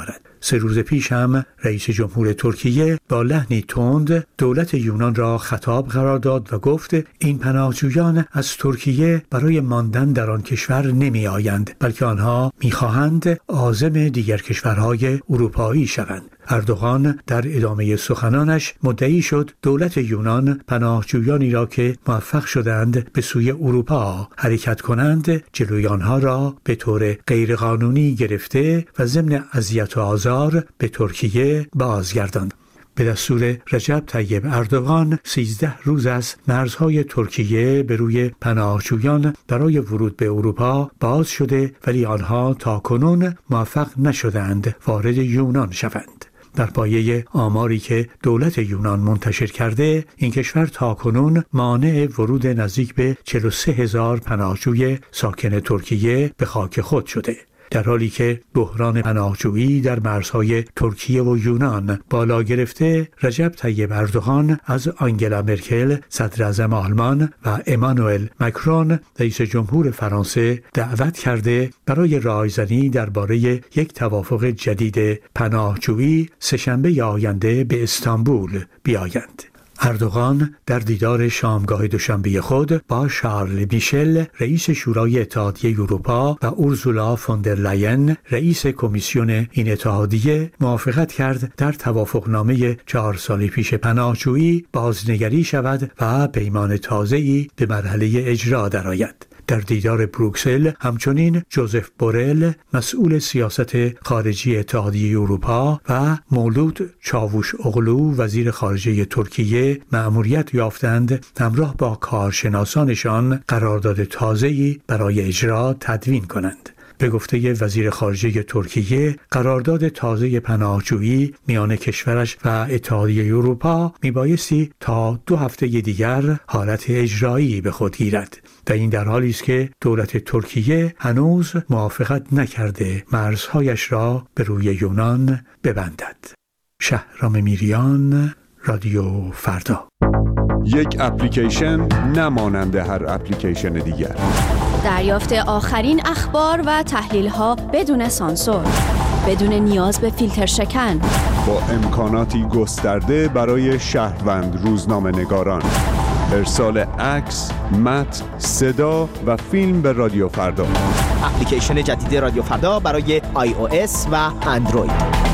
سه روز پیش هم رئیس جمهور ترکیه با لحنی تند دولت یونان را خطاب قرار داد و گفت این پناهجویان از ترکیه برای ماندن در آن کشور نمی آیند، بلکه آنها می خواهند عازم دیگر کشورهای اروپایی شوند. اردوغان در ادامه سخنانش مدعی شد دولت یونان پناهجویانی را که موفق شدند به سوی اروپا حرکت کنند جلوی آنها را به طور غیرقانونی گرفته و ضمن اذیت و آزار به ترکیه بازگرداند. به دستور رجب طیب اردوغان سیزده روز از مرزهای ترکیه به روی پناهجویان برای ورود به اروپا باز شده، ولی آنها تا کنون موفق نشدند وارد یونان شوند. در پایه آماری که دولت یونان منتشر کرده، این کشور تاکنون مانع ورود نزدیک به چهل و سه هزار پناهجوی ساکن ترکیه به خاک خود شده. در حالی که بحران پناهجویی در مرزهای ترکیه و یونان بالا گرفته، رجب طیب اردوغان از آنگلا مرکل صدر اعظم آلمان و امانوئل مکرون رئیس جمهور فرانسه دعوت کرده برای رایزنی درباره یک توافق جدید پناهجویی سه‌شنبه آینده به استانبول بیایند. اردوغان در دیدار شامگاه دوشنبه خود با شارل میشل رئیس شورای اتحادیه اروپا و اورسولا فوندر لاین رئیس کمیسیون این اتحادیه موافقت کرد در توافقنامه چهار سال پیش پناهجویی بازنگری شود و پیمان تازه‌ای به مرحله اجرا درآید. در دیدار بروکسل همچنین جوزف بورل مسئول سیاست خارجی اتحادیه اروپا و مولود چاووش اغلو وزیر خارجه ترکیه مأموریت یافتند همراه با کارشناسانشان قرارداد تازه‌ای برای اجرا تدوین کنند. به گفته وزیر خارجه ترکیه، قرارداد تازه پناهجویی میان کشورش و اتحادیه اروپا میبایستی تا دو هفته دیگر حالت اجرایی به خود گیرد و این در حالی است که دولت ترکیه هنوز موافقت نکرده مرزهایش را به روی یونان ببندد. شهرام میریان، رادیو فردا. یک اپلیکیشن نمانند هر اپلیکیشن دیگر. دریافت آخرین اخبار و تحلیل‌ها بدون سانسور، بدون نیاز به فیلتر شکن، با امکاناتی گسترده برای شهروند روزنامه‌نگاران. ارسال عکس، متن، صدا و فیلم به رادیو فردا. اپلیکیشن جدید رادیو فردا برای آی او اس و اندروید.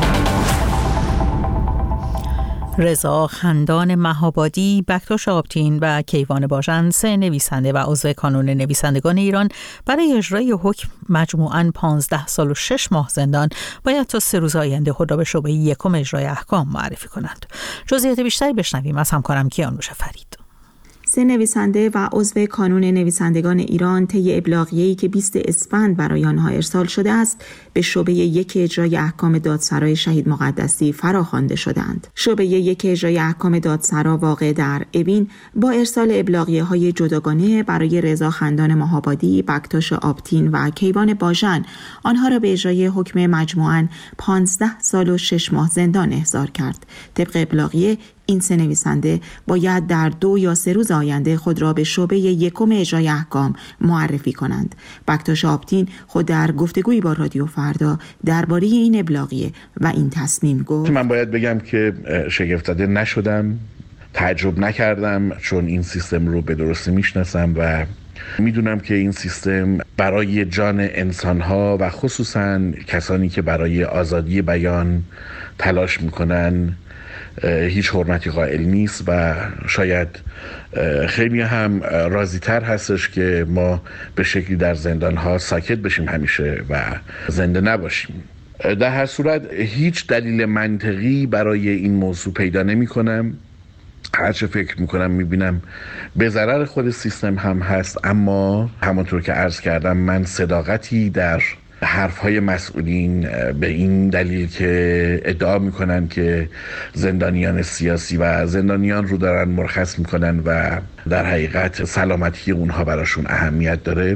رضا خندان مهابادی، بکتاش آبتین و کیوان باژن، سه نویسنده و عضو کانون نویسندگان ایران، برای اجرای حکم مجموعاً پانزده سال و شش ماه زندان باید تا سه روز آینده خود را به شعبه یکم اجرای احکام معرفی کنند. جزئیات بیشتری بشنویم از همکارم کیانوش فرید. سه نویسنده و عضو کانون نویسندگان ایران طی ابلاغیه‌ای که بیست اسفند برای آنها ارسال شده است به شعبه یک اجرای احکام دادسرای شهید مقدسی فراخوانده شدند. شعبه یک اجرای احکام دادسرا واقع در اوین با ارسال ابلاغیه‌های جداگانه برای رضا خندان مهابادی، بکتاش آبتین و کیوان باژن آنها را به اجرای حکم مجموعاً پانزده سال و شش ماه زندان احضار کرد. طبق ابلاغیه این سه نویسنده باید در دو یا سه روز آینده خود را به شعبه یکم اجرای احکام معرفی کنند. بکتاش آبتین خود در گفتگویی با رادیو فردا درباره این ابلاغیه و این تصمیم گفت: من باید بگم که شگفت زده نشدم، تعجب نکردم، چون این سیستم رو به درستی میشناسم و میدونم که این سیستم برای جان انسانها و خصوصا کسانی که برای آزادی بیان تلاش میکنن هیچ حرمتی قائل نیست و شاید خیلی هم راضی تر هستش که ما به شکلی در زندان ها ساکت بشیم همیشه و زنده نباشیم. در هر صورت هیچ دلیل منطقی برای این موضوع پیدا نمی کنم. هرچه فکر میکنم میبینم به ضرر خود سیستم هم هست، اما همونطور که عرض کردم من صداقتی در حرفهای مسئولین به این دلیل که ادعا میکنن که زندانیان سیاسی و زندانیان رو دارن مرخص میکنن و در حقیقت سلامتی اونها براشون اهمیت داره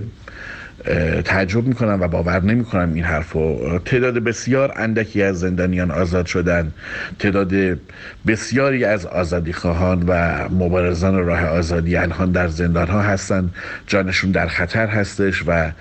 تعجب میکنم و باور نمیکنم این حرفو. تعداد بسیار اندکی از زندانیان آزاد شدن، تعداد بسیاری از آزادی خواهان و مبارزان راه آزادی الان در زندان ها هستن، جانشون در خطر هستش و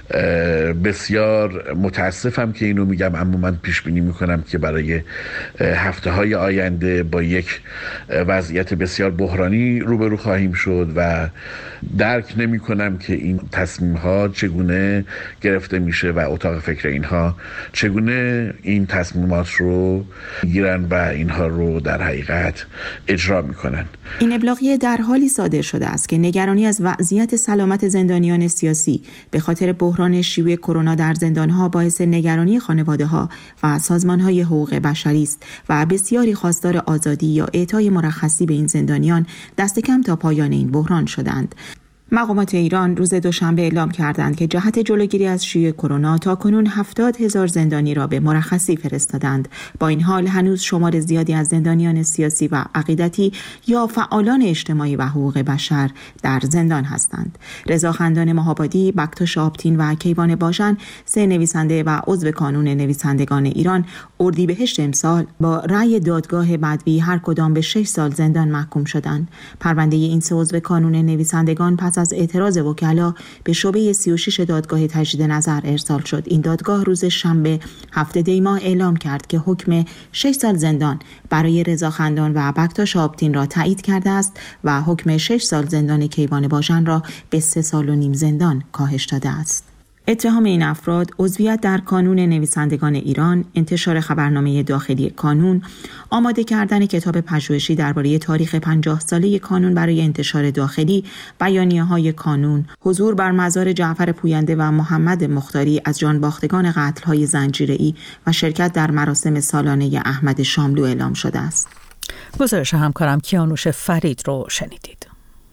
بسیار متاسفم که اینو میگم، اما من پیش بینی میکنم که برای هفته های آینده با یک وضعیت بسیار بحرانی روبرو خواهیم شد و درک نمی کنم که این تصمیم ها چگونه گرفته میشه و اتاق فکر اینها چگونه این تصمیمات رو گیرن و اینها رو در حقیقت اجرا میکنن. این ابلاغیه در حالی صادر شده است که نگرانی از وضعیت سلامت زندانیان سیاسی به خاطر بحران شیوع کرونا در زندانها باعث نگرانی خانواده‌ها و سازمان‌های حقوق بشری است و بسیاری خواستار آزادی یا اعطای مرخصی به این زندانیان دست کم تا پایان این بحران شدند. مقامات ایران روز دوشنبه اعلام کردند که جهت جلوگیری از شیوع کرونا تاکنون هفتاد هزار زندانی را به مرخصی فرستادند. با این حال هنوز شمار زیادی از زندانیان سیاسی و عقیدتی یا فعالان اجتماعی و حقوق بشر در زندان هستند. رضا خندان مهابادی، بکتاش آبتین و کیوان باشن، سه نویسنده و عضو کانون نویسندگان ایران، اردیبهشت امسال با رأی دادگاه بدوی هر کدام به شش سال زندان محکوم شدند. پرونده این سه عضو کانون نویسندگان پس از اعتراض وکلا به شعبه سی و شش دادگاه تجدید نظر ارسال شد. این دادگاه روز شنبه هفته دی ماه اعلام کرد که حکم شش سال زندان برای رضا خندان و بکتاش آبتین را تایید کرده است و حکم شش سال زندان کیوان باشن را به سه سال و نیم زندان کاهش داده است. اتهام این افراد عضویت در کانون نویسندگان ایران، انتشار خبرنامه داخلی کانون، آماده کردن کتاب پژوهشی درباره تاریخ پنجاه ساله کانون برای انتشار داخلی، بیانیه‌های کانون، حضور بر مزار جعفر پوینده و محمد مختاری از جانباختگان قتل‌های زنجیره‌ای و شرکت در مراسم سالانه احمد شاملو اعلام شده است. گزارش همکارم کیانوش فرید رو شنیدید.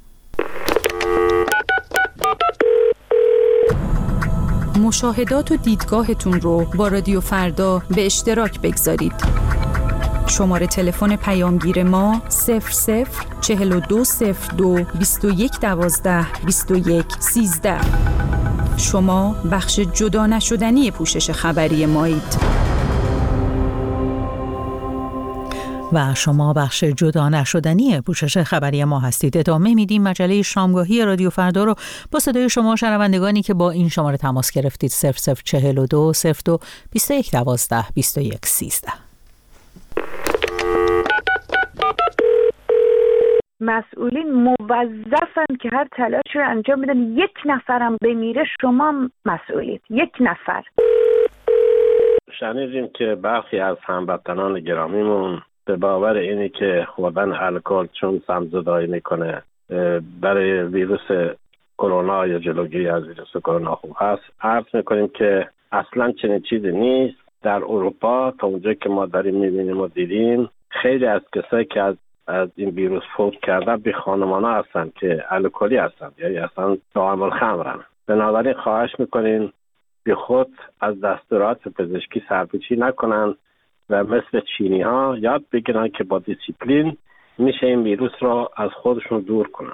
مشاهدات و دیدگاهتون رو با رادیو فردا به اشتراک بگذارید. شماره تلفن پیامگیر ما صفر صفر چهل و دو صفر دو بیست و یک دوازده بیست و یک سیزده. شما بخش جدا نشدنی پوشش خبری مایید. و شما بخش جدا نشدنی پوشش خبری ما هستید. ادامه میدیم مجله شامگاهی رادیو فردا رو با صدای شما شنوندگانی که با این شماره تماس گرفتید صفر صفر چهل و دو صفر دو بیست و یک دوازده بیست و یک سیزده. مسئولین موظفن که هر تلاشی رو انجام بدن. یک نفرم بمیره شما مسئولید. یک نفر. شنیدیم که برخی از هموطنان گرامیمون به باور اینی که خوردن الکل چون سمزدایی میکنه برای ویروس کرونا یا جلوگیری از ویروس کرونا خوب هست، عرض میکنیم که اصلا چنین چیزی نیست. در اروپا تا اونجایی که ما داریم میبینیم و دیدیم، خیلی از کسایی که از از این ویروس فوت کردن به خانمانا هستن که الکلی هستن، یعنی اصلا دائم الخمرن. بنابراین خواهش میکنین بی خود از دستورات پزشکی سرپیچی نکنن و مثل چینی ها یاد بگیرن که با دیسیپلین میشه این ویروس را از خودشون دور کنن.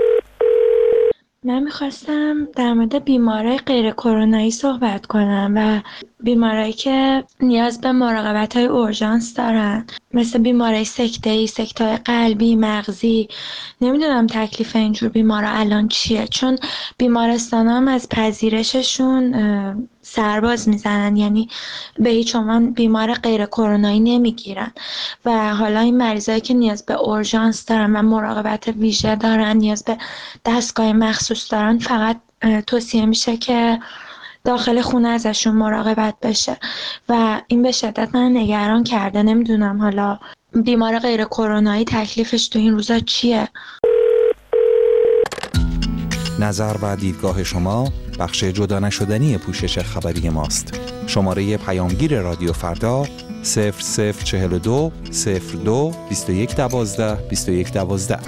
من میخواستم در مورد بیماری غیر کرونایی صحبت کنم و بیماری که نیاز به مراقبت های اورژانس دارن، مثل بیماری سکته‌ای، سکته قلبی، مغزی. نمیدونم تکلیف اینجور بیمارا الان چیه، چون بیمارستان هم از پذیرششون سرباز میزنن، یعنی به هیچ عنوان بیمار غیر کرونایی نمیگیرن و حالا این مریضایی که نیاز به اورژانس دارن و مراقبت ویژه دارن، نیاز به دستگاه مخصوص دارن، فقط توصیه میشه که داخل خونه ازشون مراقبت بشه و این به شدت من نگران کرده. نمیدونم حالا بیمار غیر کرونایی تکلیفش تو این روزا چیه؟ نظر و دیدگاه شما بخش جدا نشدنی پوشش خبری ماست. شماره پیامگیر رادیو فردا صفر صفر چهل و دو صفر دو بیست و یک دوازده بیست و یک دوازده.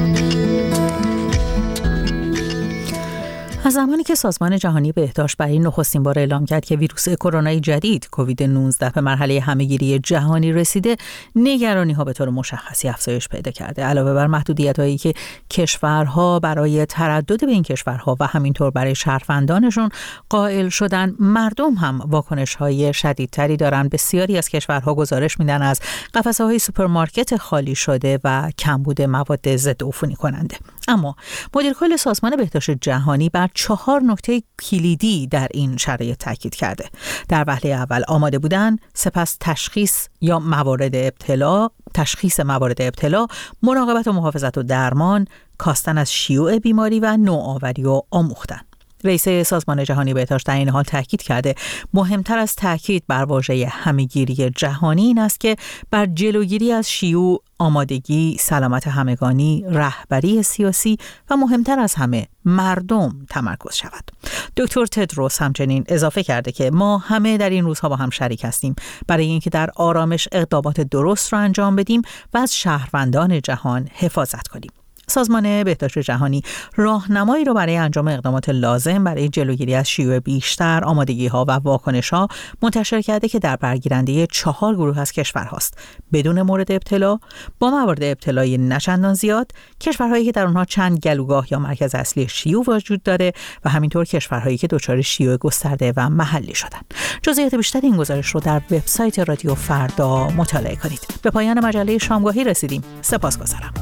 از زمانی که سازمان جهانی بهداشت برای نخستین بار اعلام کرد که ویروس کرونای جدید کووید نوزده به مرحله همهگیری جهانی رسیده، نگرانی‌ها به طور مشخصی افزایش پیدا کرده. علاوه بر محدودیت‌هایی که کشورها برای تردد به این کشورها و همینطور برای شهروندانشون قائل شدن، مردم هم واکنش‌های شدیدتری دارند. بسیاری از کشورها گزارش میدن از قفسه‌های سوپرمارکت خالی شده و کمبود مواد ضد عفونی کننده. اما مدیر کل سازمان بهداشت جهانی بر چهار نکته کلیدی در این شرایط تاکید کرده. در وهله اول آماده بودن، سپس تشخیص یا موارد ابتلا، تشخیص موارد ابتلا، مراقبت و محافظت و درمان، کاستن از شیوع بیماری و نوآوری و آموختن. رئیس سازمان جهانی بهداشت در این حال تاکید کرده مهمتر از تاکید بر واژه همه‌گیری جهانی این است که بر جلوگیری از شیوع، آمادگی، سلامت همگانی، رهبری سیاسی و مهمتر از همه مردم تمرکز شود. دکتر تدروس همچنین اضافه کرده که ما همه در این روزها با هم شریک هستیم برای اینکه در آرامش اقدامات درست را انجام بدیم و از شهروندان جهان حفاظت کنیم. سازمان بهداشت جهانی راهنمایی را برای انجام اقدامات لازم برای جلوگیری از شیوع بیشتر، آمادگی‌ها و واکنش‌ها منتشر کرده که در برگیرنده چهار گروه از کشورهاست: بدون مورد ابتلا، با موارد ابتلای نچندان زیاد، کشورهایی که در آنها چند گلوگاه یا مرکز اصلی شیوع وجود داره و همینطور کشورهایی که دچار شیوع گسترده و محلی شدن. جزئیات بیشتر این گزارش رو در وبسایت رادیو فردا مطالعه کنید. به پایان مجله شامگاهی رسیدیم. سپاسگزارم.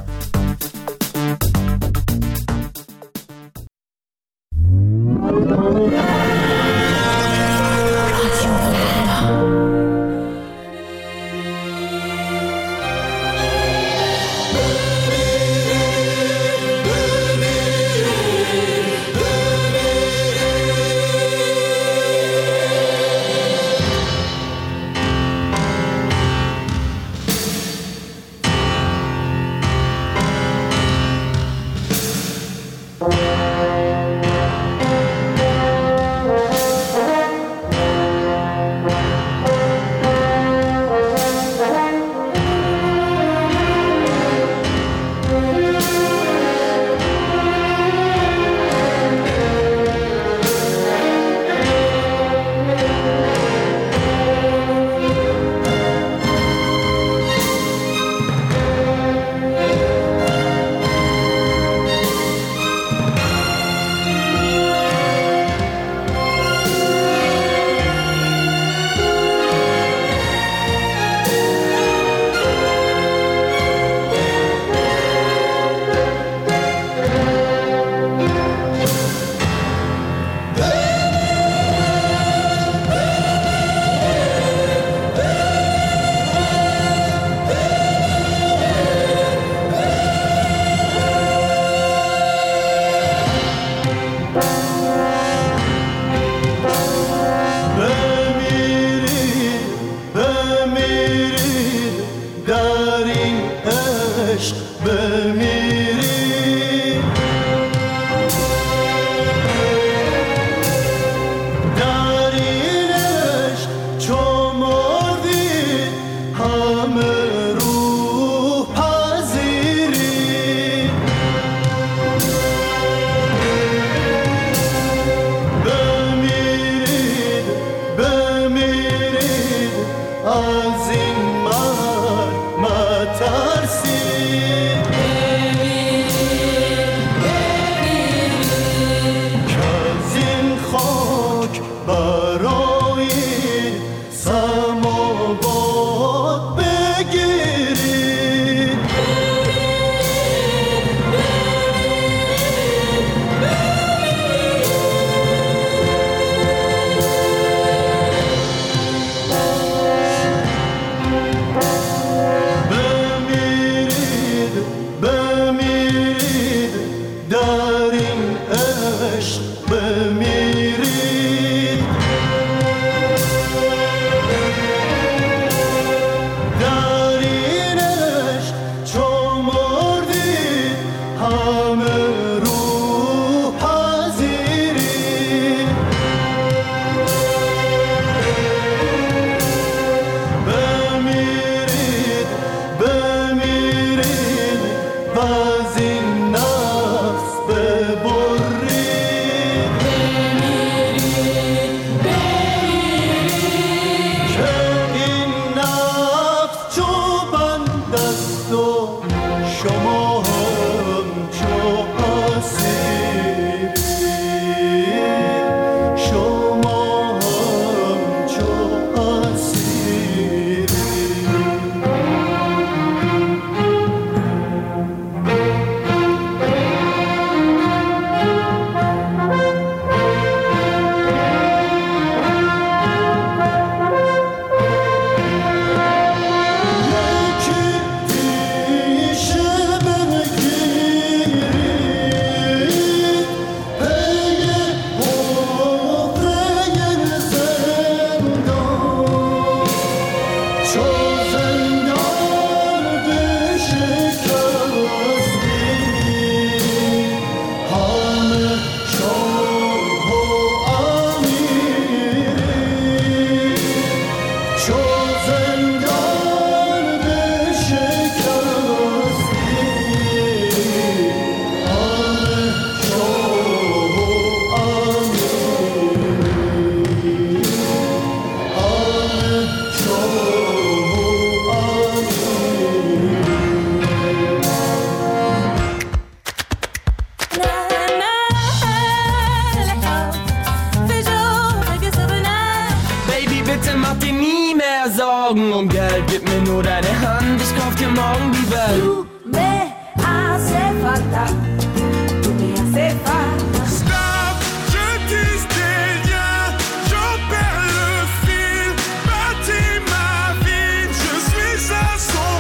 Augen umgelt, gib mir nur deine Hand, ich kauf dir morgen die Welt. Tu me hace falta, tu me hace falta. Stop, je tisse des liens, j'en perds le fil, bâtis ma vie, je suis à son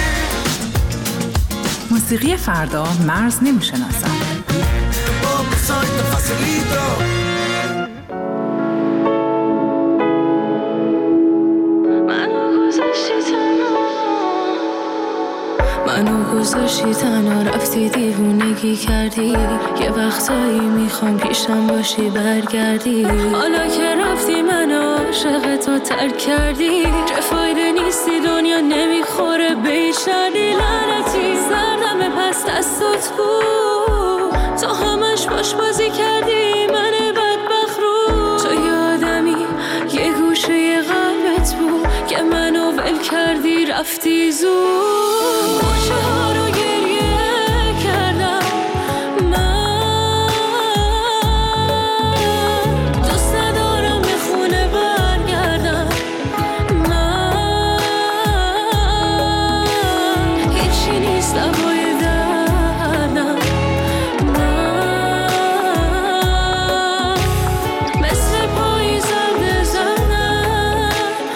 beat. موسیقی فردا مرز نمیشناسد. منو گذاشتی تنها رفتی دیوونگی کردی یه وقتایی میخوام پیشم باشی برگردی حالا که رفتی منو عاشق تو ترک کردی چه فایده نیستی دنیا نمیخوره به هیچ دردی لعنتی سردم پس دستت بود تا همش باش بازی کردی من بدبخت رو تو یادمی یه گوشه قلبت بود که منو ول کردی رفتی زود خوشه ها رو گریه کردم من دوست ندارم به خونه برگردم من هیچی نیست دوای دردم من مثل پایی زده زدم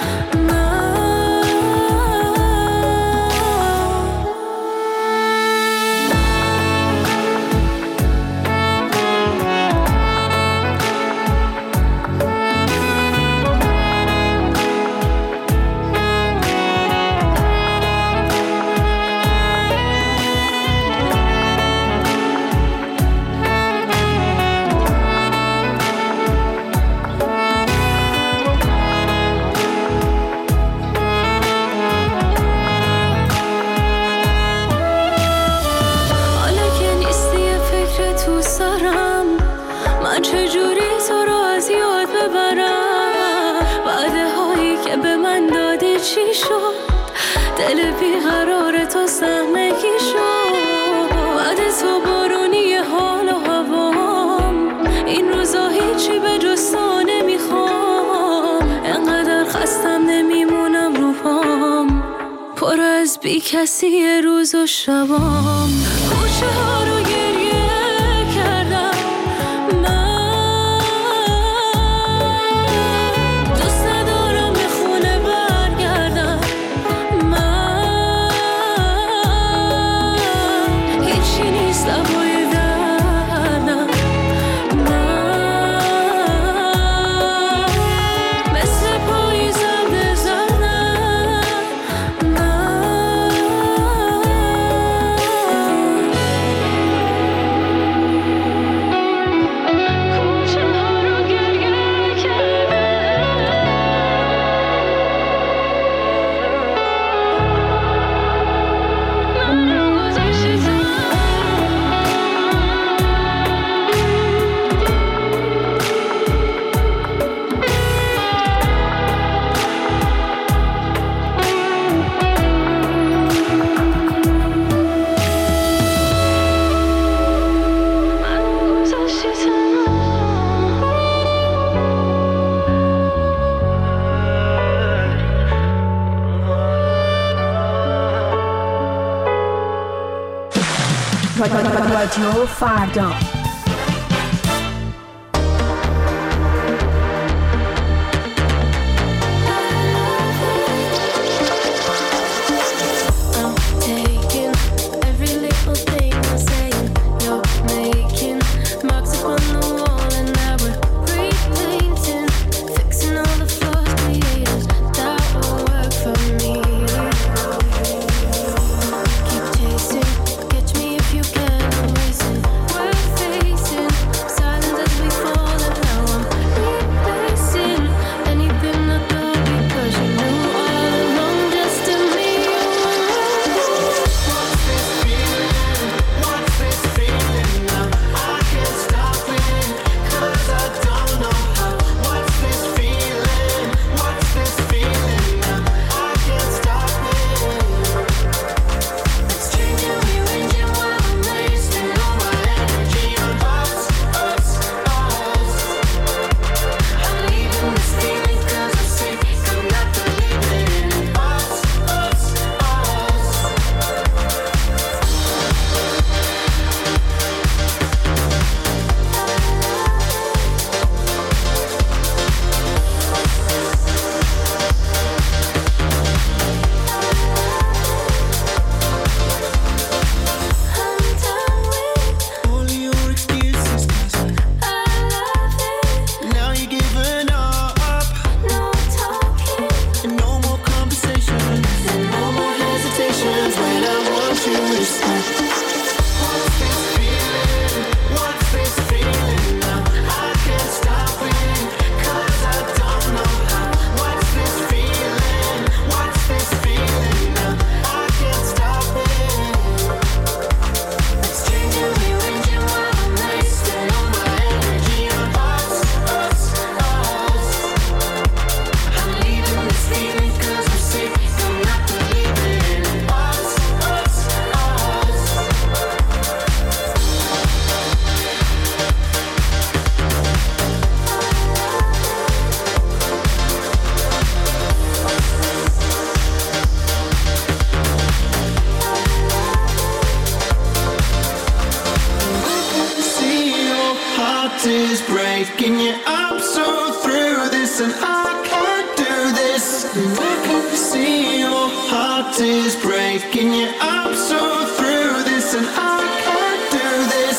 چی شد دل بیقرار تو سهمگی شد بعد تو بارونی حال و هوام این روزا هیچی به جز تو نمیخوام انقدر خستم نمیمونم رو پام پر از بی کسی روز و شبام کوچه ها رو گریه کردم رادیو فردا We're heart is breaking. Yeah, I'm so through this and I can't do this. I can see your heart is breaking. Yeah, I'm so through this and I can't do this.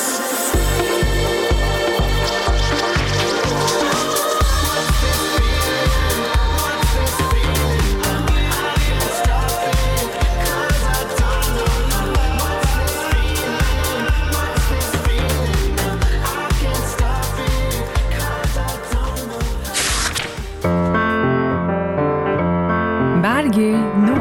برگ نو.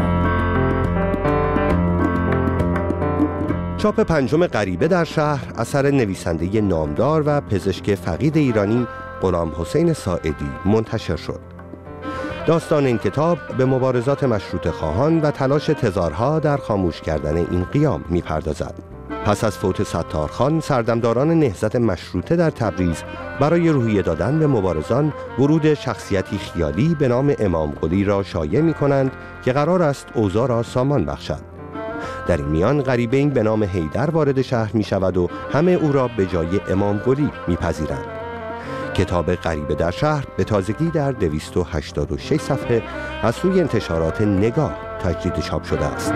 چاپ پنجم غریبه در شهر اثر نویسنده نامدار و پزشک فقید ایرانی غلام حسین ساعدی منتشر شد. داستان این کتاب به مبارزات مشروطه خواهان و تلاش تزارها در خاموش کردن این قیام می‌پردازد. پس از فوت ستارخان، سردمداران نهضت مشروطه در تبریز برای روحیه دادن به مبارزان ورود شخصیتی خیالی به نام امام قلی را شایع می‌کنند که قرار است اوضاع را سامان بخشد. در این میان غریبه این به نام حیدر وارد شهر می شود و همه او را به جای امام قلی می پذیرند. کتاب غریبه در شهر به تازگی در دویست و هشتاد و شش صفحه از سوی انتشارات نگاه تجدید چاپ شده است.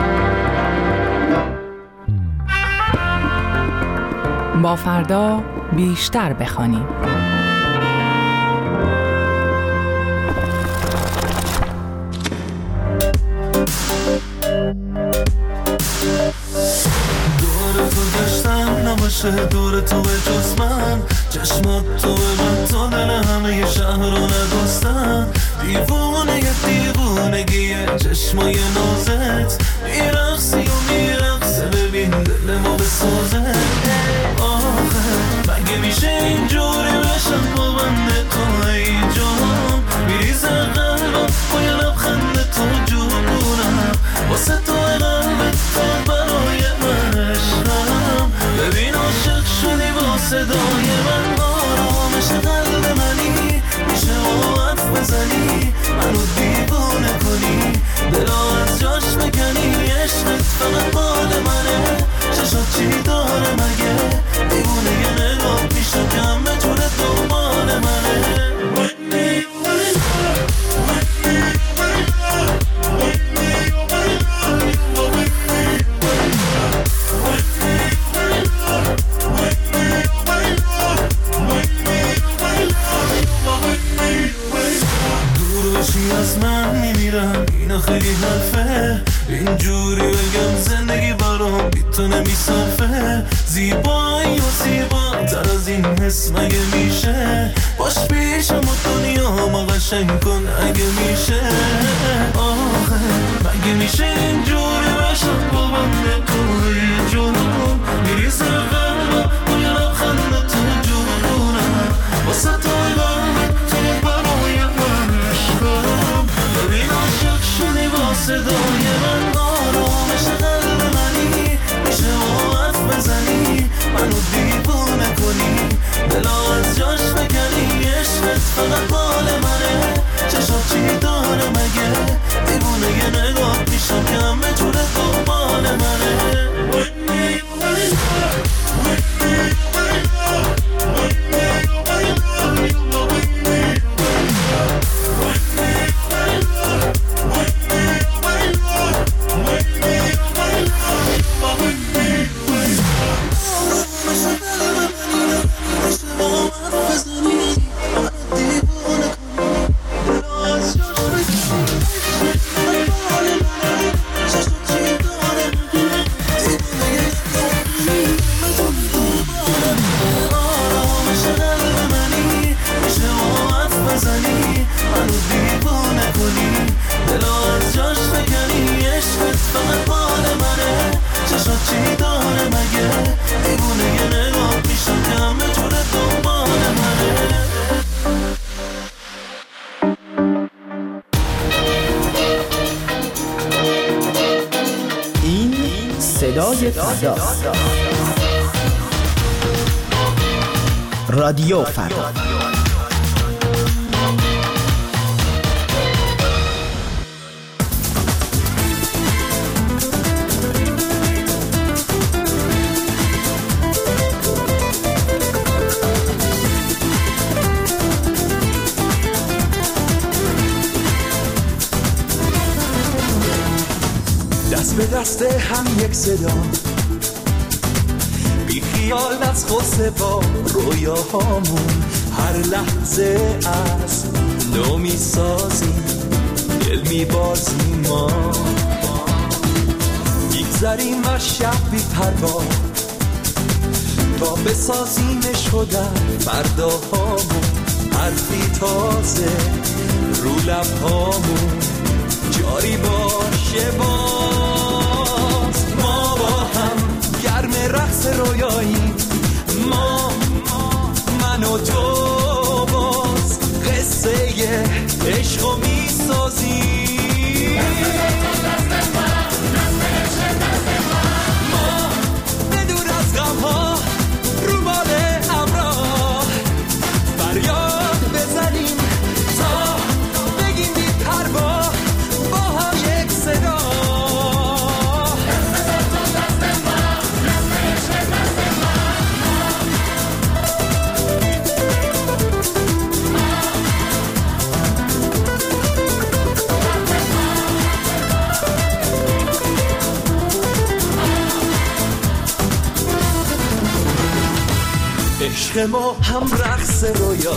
با فردا بیشتر بخوانیم. دور تو گشتم نباشه دور تو به جز من، چشمات تو به من تا دل همه ی شهر رو ندوستم. دیوونه یه دیوونگیه چشمای نازت، میرقصی و میرقصه ببین دل ما بسازه. آخه مگه میشه اینجوری بشم با بنده تو ای جان، میریزه قلبم با یه لبخند تو جونم، واسه تو قلبت تو برای من عشقم. ببین عاشق شدی با صدای من، آرامش قلب منی، میشه وقت بزنی منو دیوونه کنی، دلا از جاش بکنی. عشقت فقط مال منه، چشات چی داره مگه، دیوونه یه نگاه میشه که همه جور دنبال منه. از من میمیرم اینا خیلی حرفه، اینجوری بگم زندگی برام بیتونه میصرفه. زیبایی و زیبا تر از این حس مگه میشه، باش پیشم و دنیا ما قشنگ کن اگه میشه. آخه مگه میشه اینجوری بشم با بنده توی جنون، میریزه قلبم با یه لبخند تو جونم، واسه تو قلبم تو برای من عشقم. ببین عاشق شدی با صدای من، آرامش قلب منی، میشه وقت بزنی منو دیوونه کنی، دلا از جاش بکنی. عشقت فقط مال منه، چشات چی داره مگه، دیوونه یه نگاه میشم که همه جور دنبال منه. صدای فردا، رادیو فردا. دست به دست هم یک صدا، بی خیال از خود با رویاهامون هر لحظه از نو می سازیم، دل می بازیم ما، میگذریم از شب بی پروا تا بسازیمش خودم فرداهامون، حرفی تازه رو لبهامون جاری باشه باز. ما با هم گرم رقص رویاییم، ما من و تو باز قصه عشقو میسازیم. ما بدور از غمها رو بال همراه فریاد بزنیم تا بگیم بی پروا با هم یک صدا. عشق ما هم رقص رویا،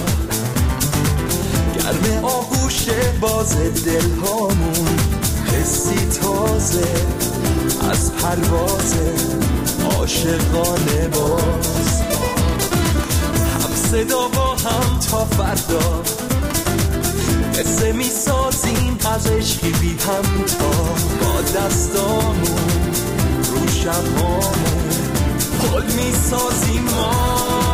گرم آغوش باز دلهامون، حسی تازه از پرواز عاشقانه باز. هم صدا با هم تا فردا قصه می سازیم از عشقی بی هم تا با دستامون رو شبهامون پل می سازیم ما.